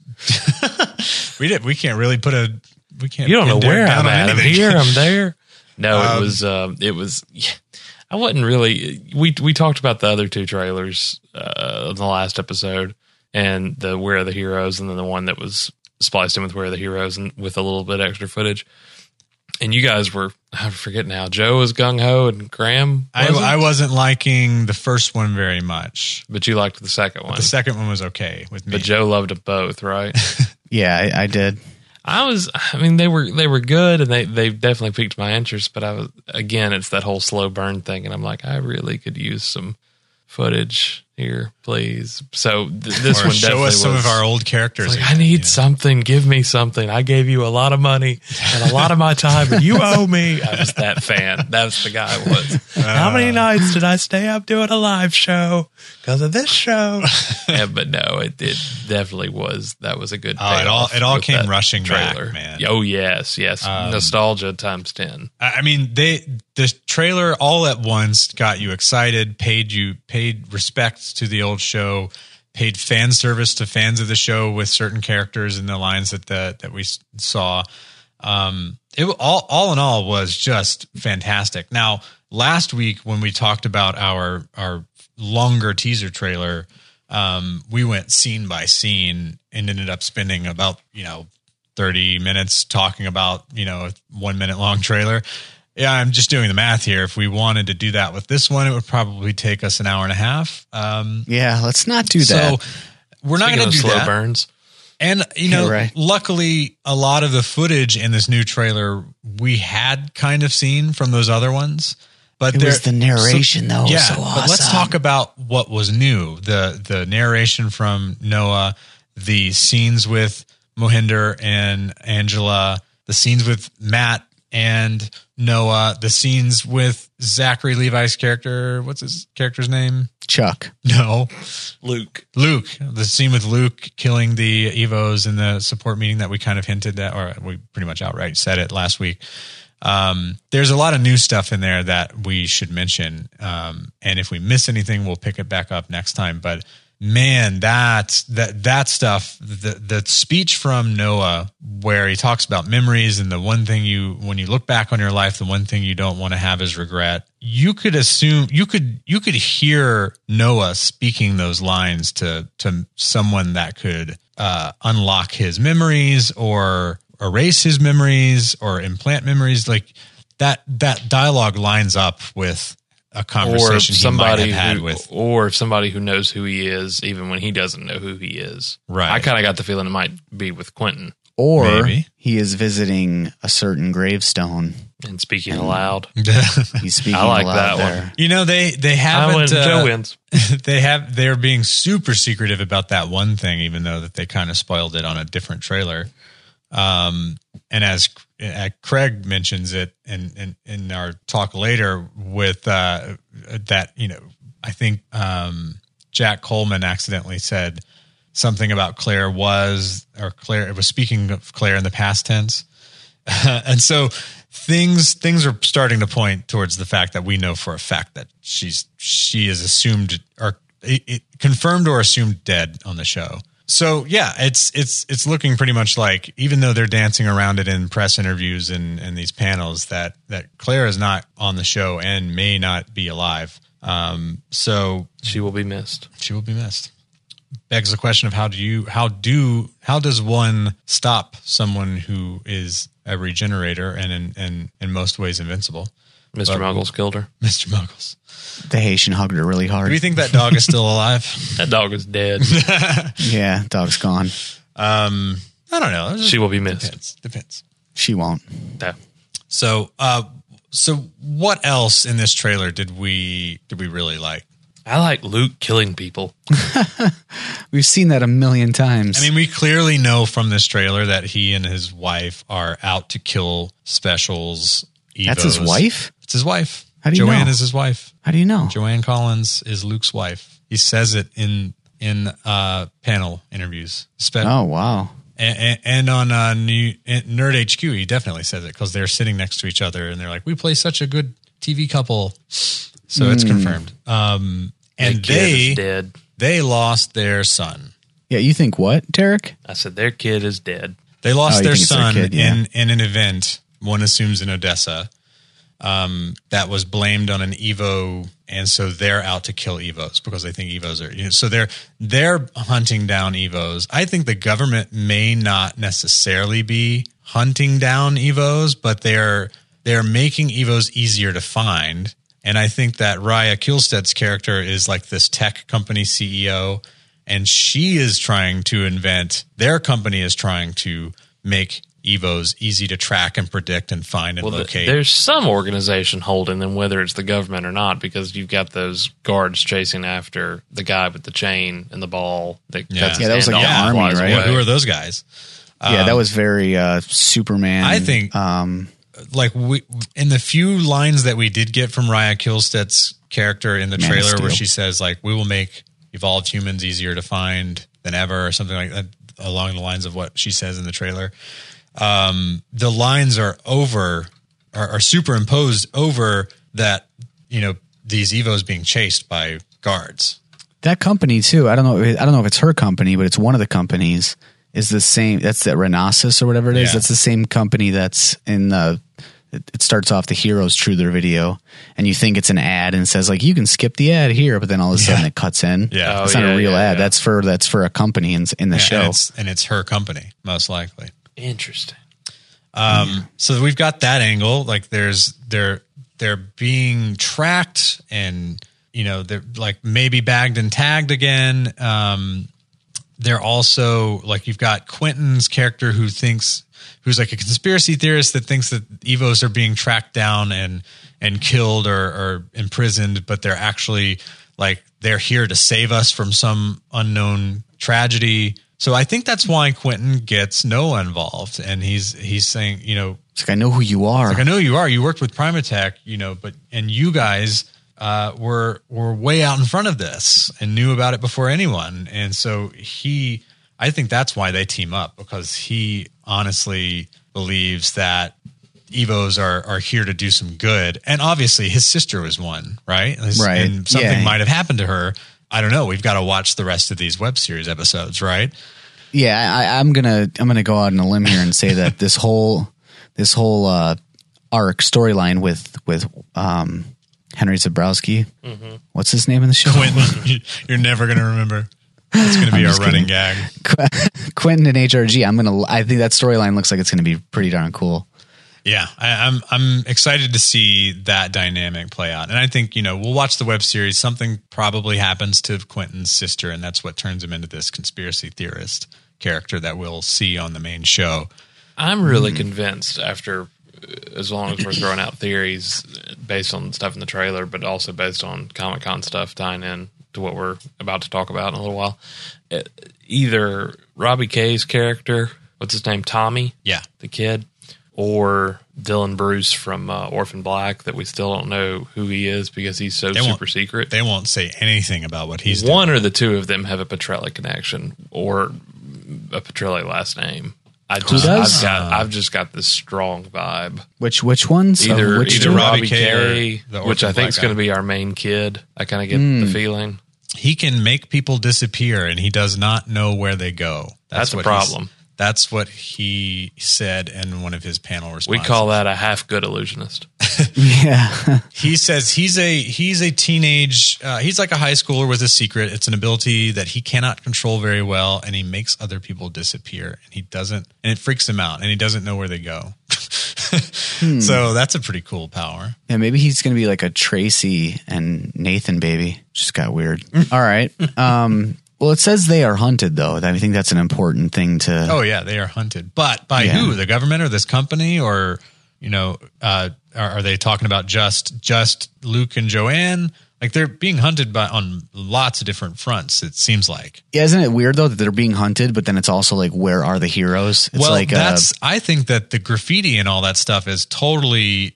we did. We can't really put a. We can't. You don't know pin Derek where down I'm on at. I'm anything. here. I'm there. No, Um, it was. Um, it was. Yeah, I wasn't really. We we talked about the other two trailers uh, in the last episode, and the Where Are the Heroes, and then the one that was spliced in with Where Are the Heroes, and with a little bit extra footage. And you guys were. I forget now. Joe was gung ho, and Graham. I, wasn't? I wasn't liking the first one very much. But you liked the second one. The second one was okay with me. But Joe loved them both, right? Yeah, I, I did. I was, I mean, they were, they were good and they, they definitely piqued my interest, but I was, again, it's that whole slow burn thing. And I'm like, I really could use some footage here, please. So th- this or one show definitely us some was, of our old characters. it's like, again, I need you know. something. Give me something. I gave you a lot of money and a lot of my time and you owe me. I was that fan. That's the guy I was. How many nights did I stay up doing a live show because of this show? Yeah, but no, it, it definitely was. That was a good Oh, it all- payoff it all with came that rushing back, man. Oh, yes, yes. Um, Nostalgia times ten. I I mean, they the trailer all at once got you excited, paid you paid respect to the old show, paid fan service to fans of the show with certain characters and the lines that the, that we s- saw. Um, it all all in all was just fantastic. Now, last week when we talked about our our longer teaser trailer, um, we went scene by scene and ended up spending about you know thirty minutes talking about you know a one minute long trailer. Yeah, I'm just doing the math here. If we wanted to do that with this one, it would probably take us an hour and a half. Um, Yeah, let's not do so that. we're not Speaking going of to do slow that. burns. And, you know, Yeah, right. luckily, a lot of the footage in this new trailer we had kind of seen from those other ones. But It there- was the narration, though, Yeah, so but let's awesome. talk about what was new. The the narration from Noah, the scenes with Mohinder and Angela, the scenes with Matt and Noah, the scenes with Zachary Levi's character. What's his character's name? Chuck. No. Luke. Luke, the scene with Luke killing the Evos in the support meeting that we kind of hinted at, or we pretty much outright said it last week. Um, there's a lot of new stuff in there that we should mention. Um, and if we miss anything, we'll pick it back up next time. But man, that, that, that stuff, the, the speech from Noah where he talks about memories and the one thing you, when you look back on your life, the one thing you don't want to have is regret. You could assume you could, you could hear Noah speaking those lines to, to someone that could, uh, unlock his memories or erase his memories or implant memories. Like that, that dialogue lines up with a Or conversation somebody he might have had who, with. or if somebody who knows who he is, even when he doesn't know who he is. Right. I kind of got the feeling it might be with Quentin Or Maybe. he is visiting a certain gravestone. and speaking aloud. He's speaking I like aloud that one. there. You know, they, they I haven't, win. uh, Joe wins. they have, they're being super secretive about that one thing, even though that they kind of spoiled it on a different trailer. Um, and as uh, Craig mentions it in, in, in our talk later with, uh, that, you know, I think, um, Jack Coleman accidentally said something about Claire was, or Claire, it was speaking of Claire in the past tense. And so things, things are starting to point towards the fact that we know for a fact that she's, she is assumed or it, it, confirmed or assumed dead on the show. So yeah, it's it's it's looking pretty much like, even though they're dancing around it in press interviews and, and these panels, that that Claire is not on the show and may not be alive. Um, so She will be missed. she will be missed. Begs the question of how do you how do how does one stop someone who is a regenerator and in, in, in most ways invincible? Mister But- Muggles killed her. Mister Muggles. The Haitian hugged her really hard. Do we think that dog is still alive? That dog is dead. Yeah, dog's gone. Um, I don't know. It just She will be missed. depends. Depends. She won't. No. So, uh, so what else in this trailer did we did we really like? I like Luke killing people. We've seen that a million times. I mean, we clearly know from this trailer that he and his wife are out to kill specials. Evos. That's his wife? It's his wife. How do you Joanne know? is his wife. How do you know? Joanne Collins is Luke's wife. He says it in in uh, panel interviews. Spe- Oh, wow. and, and on uh, New, Nerd H Q, he definitely says it because they're sitting next to each other and they're like, "We play such a good T V couple." So Mm. it's confirmed. Um, and That kid they is dead. they lost their son. Yeah, you think what, Derek? I said their kid is dead. They lost Oh, you their think it's their son kid, yeah. in, in an event, one assumes in Odessa, um, that was blamed on an Evo, and so they're out to kill Evos because they think Evos are. You know, so they're they're hunting down Evos. I think the government may not necessarily be hunting down Evos, but they're they're making Evos easier to find. And I think that Raya Kielsted's character is like this tech company C E O, and she is trying to invent, their company is trying to make Evos easy to track and predict and find and Well, th- locate. there's some organization holding them, whether it's the government or not, because you've got those guards chasing after the guy with the chain and the ball. That Yeah. cuts Yeah, his that was hand like off the and army, flies right? away. Who are those guys? yeah, that was very uh, Superman. I think- Um, Like we, in the few lines that we did get from Raya Kielsted's character in the Man of trailer where Steel. she says like, "We will make evolved humans easier to find than ever," or something like that, along the lines of what she says in the trailer. Um, the lines are over, are, are superimposed over that, you know, these Evos being chased by guards. that company too. I don't know. I don't know if it's her company, but it's one of the companies. Is the same. That's that Renasus or whatever it is. Yeah. That's the same company that's in the. It it starts off the Heroes Truther video, and you think it's an ad, and it says like you can skip the ad here, but then all of a sudden Yeah. it cuts in. Yeah. it's Oh, not yeah, a real yeah, ad. yeah. That's for that's for a company in in the Yeah, show. and it's, and it's her company, most likely. Interesting. Um, so we've got that angle. Like there's they're they're being tracked, and you know they're like maybe bagged and tagged again. Um, they're also like you've got Quentin's character who thinks who's like a conspiracy theorist that thinks that Evos are being tracked down and and killed or, or imprisoned, but they're actually like they're here to save us from some unknown tragedy. So I think that's why Quentin gets Noah involved, and he's he's saying, you know, It's like I know who you are. like I know you are. You worked with Primatech, you know, but and you guys uh, were were way out in front of this and knew about it before anyone. And so he, I think that's why they team up, because he honestly believes that Evos are are here to do some good. And obviously, his sister was one, right? His- Right. And something Yeah. might have happened to her. I don't know. We've got to watch the rest of these web series episodes, right? Yeah, I, I'm gonna I'm gonna go out on a limb here and say that this whole this whole uh, arc storyline with with um, Henry Zabrowski, Mm-hmm. what's his name in the show? Quentin, you're never going to remember. It's going to be I'm our just running kidding. gag. Quentin and H R G. I'm gonna. I think that storyline looks like it's gonna be pretty darn cool. Yeah, I, I'm I'm excited to see that dynamic play out, and I think you know we'll watch the web series. Something probably happens to Quentin's sister, and that's what turns him into this conspiracy theorist character that we'll see on the main show. I'm really convinced after, as long as we're throwing out theories based on stuff in the trailer, but also based on Comic-Con stuff tying in to what we're about to talk about in a little while. Uh, Either Robbie Kay's character, what's his name, Tommy, Yeah, the kid, or Dylan Bruce from uh, Orphan Black, that we still don't know who he is because he's so They won't- super secret. they won't say anything about what he's doing. One or the two of them have a Petrelli connection or a Petrelli last name. I just, does? I've got, I've just got this strong vibe. Which which ones? Of Either, which either two? Robbie Robbie Kay or Kay, the which I Orphan think is Black going to guy. be our main kid. I kind of get Hmm. the feeling He can make people disappear, and he does not know where they go. That's a what he's- problem. That's what he said in one of his panel responses. we call that a half good illusionist. Yeah, He says he's a he's a teenage uh, he's like a high schooler with a secret. It's an ability that he cannot control very well, and he makes other people disappear, and he doesn't, and it freaks him out, and he doesn't know where they go. Hmm. So that's a pretty cool power. Yeah, maybe he's going to be like a Tracy and Nathan baby. Just got weird. All right. Um, well, it says they are hunted, though. I think that's an important thing to. Oh, yeah, they are hunted. But by Yeah. who? The government or this company? Or, you know, uh, are, are they talking about just just Luke and Joanne? Like they're being hunted by on lots of different fronts, it seems like. Yeah, isn't it weird, though, that they're being hunted, but then it's also like, where are the heroes? It's well, like that's. I think that the graffiti and all that stuff is totally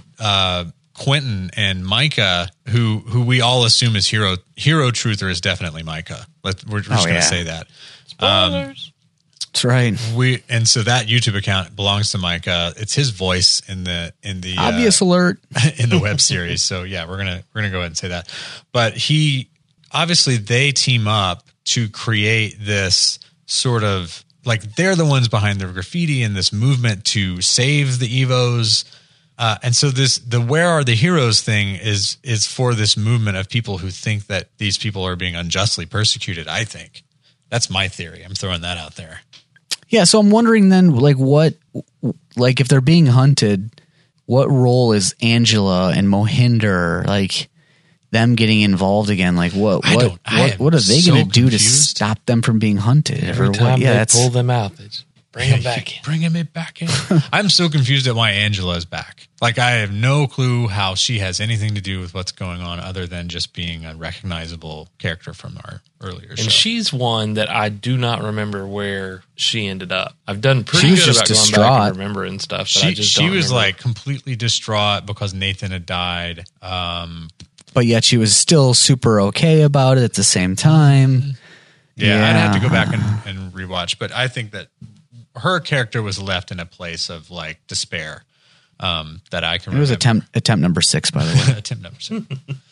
uh, Quentin and Micah, who who we all assume is hero hero truther is definitely Micah. Let, we're, we're just Oh, going to yeah. say that. Spoilers. that's right. We and so that YouTube account belongs to Micah. It's his voice in the in the uh, Obvious alert. in the web series. So yeah, we're gonna we're gonna go ahead and say that. But he obviously they team up to create this sort of like they're the ones behind the graffiti and this movement to save the Evos. Uh, and so this the where are the heroes thing is is for this movement of people who think that these people are being unjustly persecuted. I think that's my theory. I'm throwing that out there. Yeah, so I'm wondering then, like, what, like, if they're being hunted, what role is Angela and Mohinder, like, them getting involved again? Like, what, I what, don't- I what, am what are they so going to do to confused. stop them from being hunted? Every Or time what? Yeah, they that's pull them out, they just bring them back in. Bring him it back in. I'm so confused at why Angela is back. Like I have no clue how she has anything to do with what's going on other than just being a recognizable character from our earlier show. And she's one that I do not remember where she ended up. I've done pretty She was good just about going back distraught. and remembering stuff. But she I just she don't was remember. like completely distraught because Nathan had died. Um, but yet she was still super okay about it at the same time. yeah, Yeah. I'd have to go back and, and rewatch, but I think that her character was left in a place of like despair. Um, that I can It was remember. attempt attempt number six, by the way. attempt number six.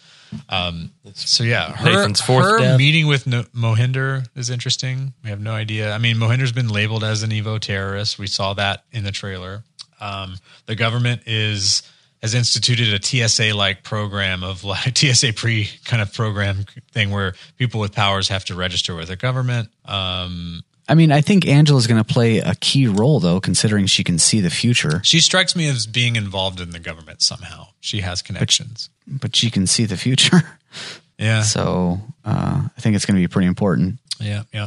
Um, so yeah, her, Nathan's fourth her death. meeting with no, Mohinder is interesting. We have no idea. I mean, Mohinder's been labeled as an Evo terrorist. We saw that in the trailer. Um, the government is has instituted a T S A like program of like T S A pre kind of program thing where people with powers have to register with the government. Um, I mean, I think Angela's going to play a key role, though, considering she can see the future. she strikes me as being involved in the government somehow. She has connections. But she can see the future. Yeah. So uh, I think it's going to be pretty important. Yeah, yeah.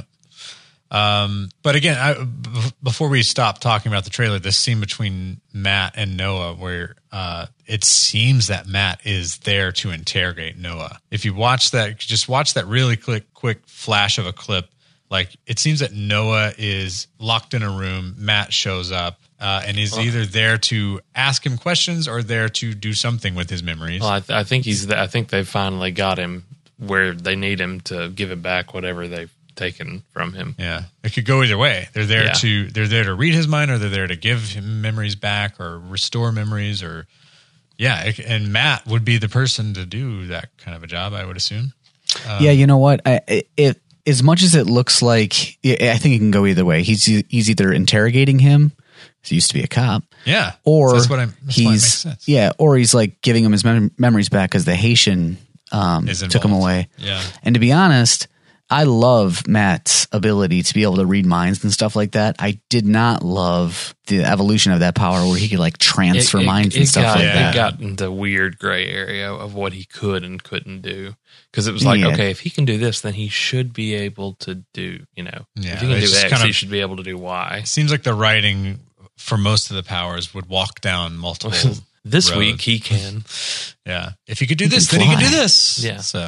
Um, but again, I, b- before we stop talking about the trailer, this scene between Matt and Noah, where uh, it seems that Matt is there to interrogate Noah. If you watch that, just watch that really quick, quick flash of a clip. Like it seems that Noah is locked in a room. Matt shows up uh, and is either there to ask him questions or there to do something with his memories. Well, I, th- I think he's. The, I think they finally got him where they need him to give him back whatever they've taken from him. Yeah, it could go either way. They're there Yeah. to they're there to read his mind, or they're there to give him memories back, or restore memories, or yeah. It, and Matt would be the person to do that kind of a job, I would assume. yeah, you know what? I, it, it as much as it looks like, I think it can go either way. He's he's either interrogating him. He used to be a cop. Yeah, Or so that's what I'm. That's why it makes he's sense. yeah, or he's like giving him his mem- memories back because the Haitian um, Is took him involved. away. Yeah. And to be honest, I love Matt's ability to be able to read minds and stuff like that. I did not love the evolution of that power where he could like transfer It- it- minds it and stuff got, like Yeah. that. It got into weird gray area of what he could and couldn't do. Because it was like, Yeah. okay, if he can do this, then he should be able to do, you know, Yeah, if he can it's do just X, kind of- he should be able to do Y. It seems like the writing for most of the powers would walk down multiple. This roads. week he can. Yeah, if he could do He this, can then he can do fly. this. Yeah. So,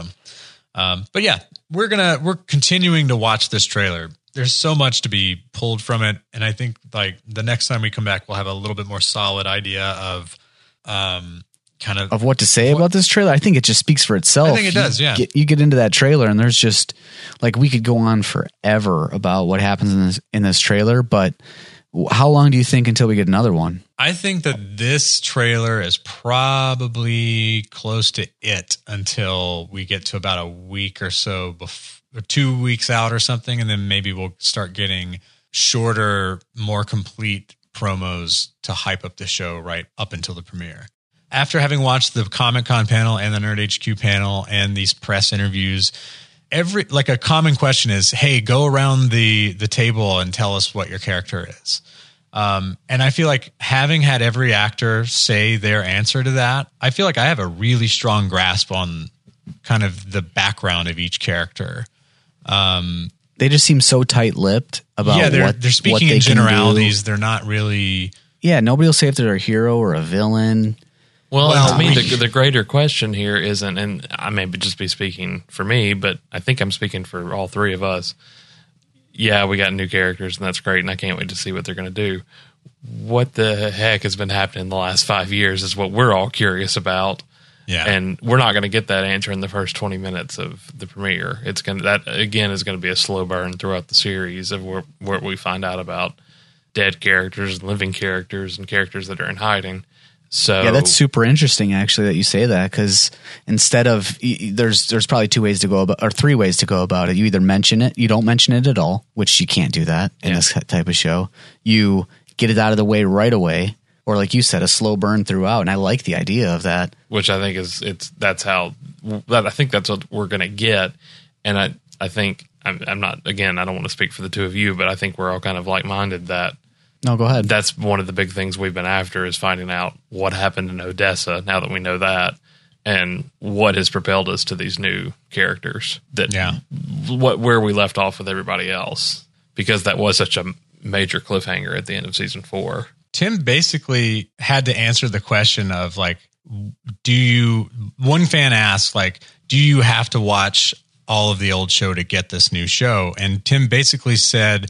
um, but yeah, we're gonna we're continuing to watch this trailer. There's so much to be pulled from it, and I think like the next time we come back, we'll have a little bit more solid idea of, um, kind of. Of what to say about this trailer, I think it just speaks for itself. I think it does, You yeah. Get, you get into that trailer, and there's just like we could go on forever about what happens in this in this trailer. But how long do you think until we get another one? I think that this trailer is probably close to it until we get to about a week or so, bef- or two weeks out or something, and then maybe we'll start getting shorter, more complete promos to hype up the show right up until the premiere. After having watched the Comic-Con panel and the Nerd H Q panel and these press interviews, every like a common question is, "Hey, go around the the table and tell us what your character is." Um, and I feel like having had every actor say their answer to that, I feel like I have a really strong grasp on kind of the background of each character. Um, they just seem so tight-lipped about yeah, they're, what they're speaking what they in can generalities. do. They're not really. Yeah, nobody will say if they're a hero or a villain. Well, Well, to me, I- the, the greater question here isn't, and I may be just be speaking for me, but I think I'm speaking for all three of us. Yeah, we got new characters, and that's great, and I can't wait to see what they're going to do. What the heck has been happening in the last five years is what we're all curious about. Yeah. And we're not going to get that answer in the first twenty minutes of the premiere. It's going to, that again is going to be a slow burn throughout the series of where, where we find out about dead characters, living characters, and characters that are in hiding. So Yeah, that's super interesting actually that you say that, because instead of there's there's probably two ways to go about, or three ways to go about it. You either mention it, you don't mention it at all, which you can't do that in Yeah. this type of show. You get it out of the way right away, or like you said, a slow burn throughout. And I like the idea of that. which I think is it's that's how that I think that's what we're going to get, and I I think I'm, I'm not again I don't want to speak for the two of you, but I think we're all kind of like minded that No, go ahead. that's one of the big things we've been after is finding out what happened in Odessa. Now that we know that, and what has propelled us to these new characters, that Yeah. what where we left off with everybody else, because that was such a major cliffhanger at the end of season four. Tim basically had to answer the question of like, do you, one fan asked, like, do you have to watch all of the old show to get this new show? And Tim basically said,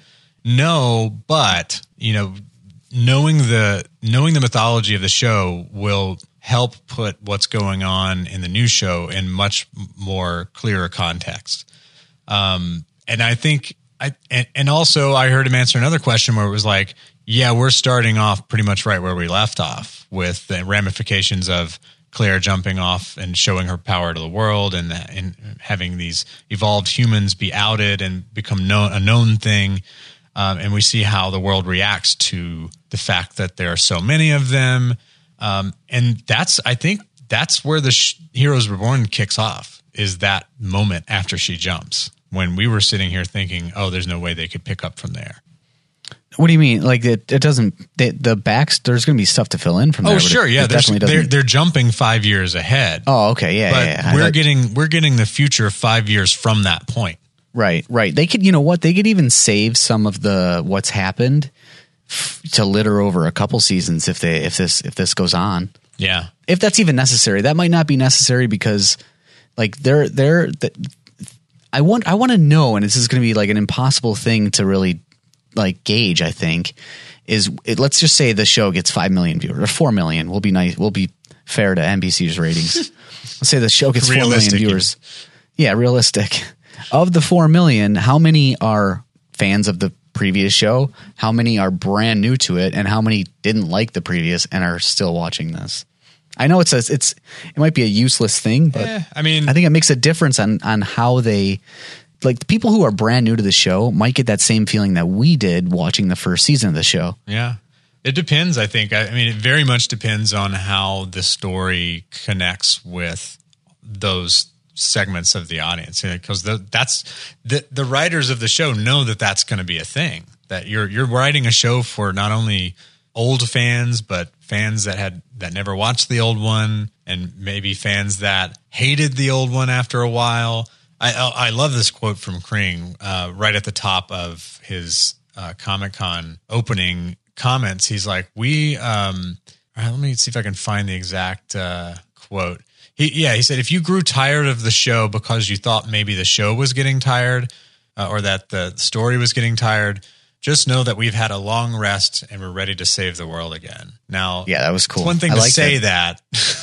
no, but, you know, knowing the, knowing the mythology of the show will help put what's going on in the new show in much more clearer context. Um, and I think, I, and, and also I heard him answer another question where it was like, yeah, we're starting off pretty much right where we left off with the ramifications of Claire jumping off and showing her power to the world, and, and having these evolved humans be outed and become known, a known thing. Um, and we see how the world reacts to the fact that there are so many of them. Um, and that's, I think that's where the sh- Heroes Reborn kicks off, is that moment after she jumps, when we were sitting here thinking, oh, there's no way they could pick up from there. What do you mean? Like it, it doesn't, the, the backs, there's going to be stuff to fill in from there. Oh, but sure. it, Yeah. it There's- definitely They're, doesn't. they're jumping five years ahead. Oh, okay. Yeah. but yeah, yeah. I we're thought- getting, we're getting the future five years from that point. Right, right. They could, you know what? They could even save some of the what's happened f- to litter over a couple seasons if they if this if this goes on. Yeah. If that's even necessary. That might not be necessary because, like, they're they're. The, I want I want to know, and this is going to be like an impossible thing to really like gauge. I think is it, let's just say the show gets five million viewers or four million. We'll be nice. We'll be fair to N B C's ratings. Let's say the show gets four million Realistic, you viewers. Yeah, realistic. Of the four million, how many are fans of the previous show? How many are brand new to it? And how many didn't like the previous and are still watching this? I know it's a, it's it might be a useless thing, but Eh, I mean, I think it makes a difference on on how they, like, the people who are brand new to the show might get that same feeling that we did watching the first season of the show. yeah, it depends. I think. I, I mean, it very much depends on how the story connects with those segments of the audience, because the, that's the the writers of the show know that that's going to be a thing. That you're you're writing a show for not only old fans, but fans that had that never watched the old one, and maybe fans that hated the old one after a while. I I, I love this quote from Kring uh, right at the top of his uh, Comic-Con opening comments. He's like, "We." Um, all right, let me see if I can find the exact uh, quote. He, yeah, he said, if you grew tired of the show because you thought maybe the show was getting tired uh, or that the story was getting tired, just know that we've had a long rest and we're ready to save the world again. Now, Yeah, that was cool. it's one thing I to liked say it. that,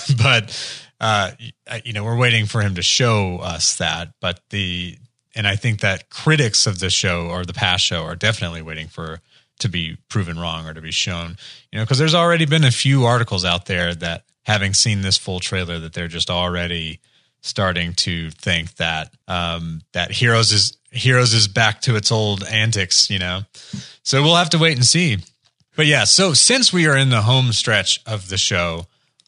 but uh, you know, we're waiting for him to show us that. But the and I think that critics of the show or the past show are definitely waiting for to be proven wrong or to be shown. You know, because there's already been a few articles out there that, having seen this full trailer, that they're just already starting to think that um, that Heroes is Heroes is back to its old antics, you know. So we'll have to wait and see. But yeah, so since we are in the home stretch of the show,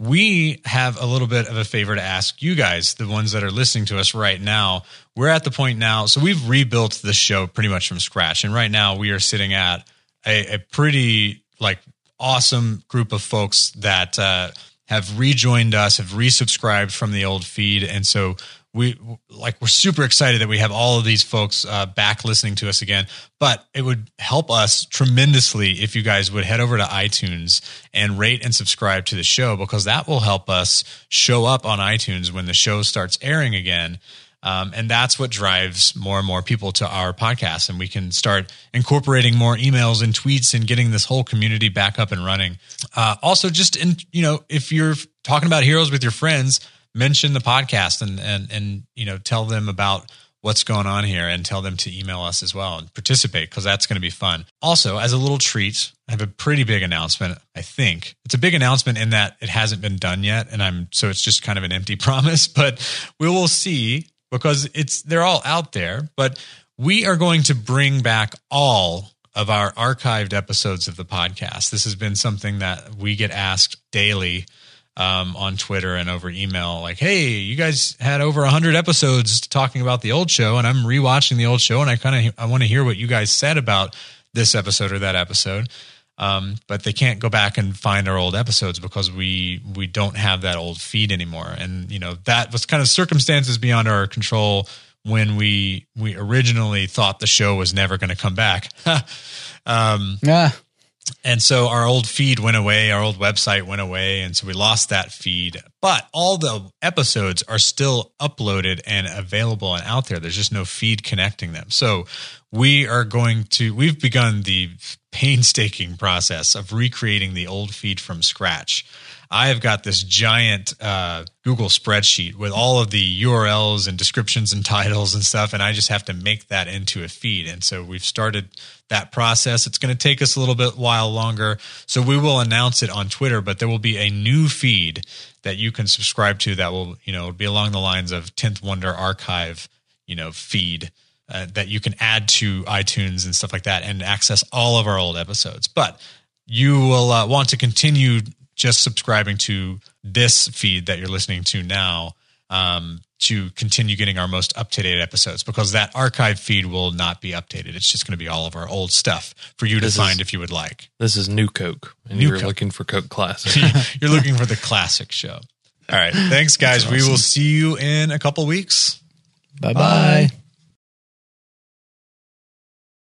we have a little bit of a favor to ask you guys, the ones that are listening to us right now. We're at the point now, so we've rebuilt the show pretty much from scratch, and right now we are sitting at a, a pretty like awesome group of folks that uh, have rejoined us, have resubscribed from the old feed. And so we like, we're super excited that we have all of these folks uh, back listening to us again, but it would help us tremendously if you guys would head over to iTunes and rate and subscribe to the show, because that will help us show up on iTunes when the show starts airing again. Um, and that's what drives more and more people to our podcast. And we can start incorporating more emails and tweets and getting this whole community back up and running. Uh, also, just in, you know, if you're talking about Heroes with your friends, mention the podcast and, and, and, you know, tell them about what's going on here and tell them to email us as well and participate, because that's going to be fun. Also, as a little treat, I have a pretty big announcement. I think it's a big announcement in that it hasn't been done yet. And I'm, so it's just kind of an empty promise, but we will see, because it's, they're all out there, but we are going to bring back all of our archived episodes of the podcast. This has been something that we get asked daily Um, on Twitter and over email, like, hey, you guys had over a hundred episodes talking about the old show, and I'm rewatching the old show, and I kind of I want to hear what you guys said about this episode or that episode. Um, but they can't go back and find our old episodes because we we don't have that old feed anymore. And you know, that was kind of circumstances beyond our control when we we originally thought the show was never going to come back. um, Yeah. And so our old feed went away, our old website went away, and so we lost that feed. But all the episodes are still uploaded and available and out there. There's just no feed connecting them. So we are going to, we've begun the painstaking process of recreating the old feed from scratch. I have got this giant uh, Google spreadsheet with all of the U R Ls and descriptions and titles and stuff, and I just have to make that into a feed. And so we've started that process. It's going to take us a little bit while longer, so we will announce it on Twitter, but there will be a new feed that you can subscribe to that will, you know, be along the lines of tenth Wonder Archive, you know, feed uh, that you can add to iTunes and stuff like that and access all of our old episodes. But you will uh, want to continue just subscribing to this feed that you're listening to now um, to continue getting our most up-to-date episodes, because that archive feed will not be updated. It's just going to be all of our old stuff for you to This find is- if you would like. This is New Coke, and New you're Coke. looking for Coke Classic. You're looking for the classic show. All right. Thanks, guys. We will see you in a couple weeks. Bye-bye. Bye.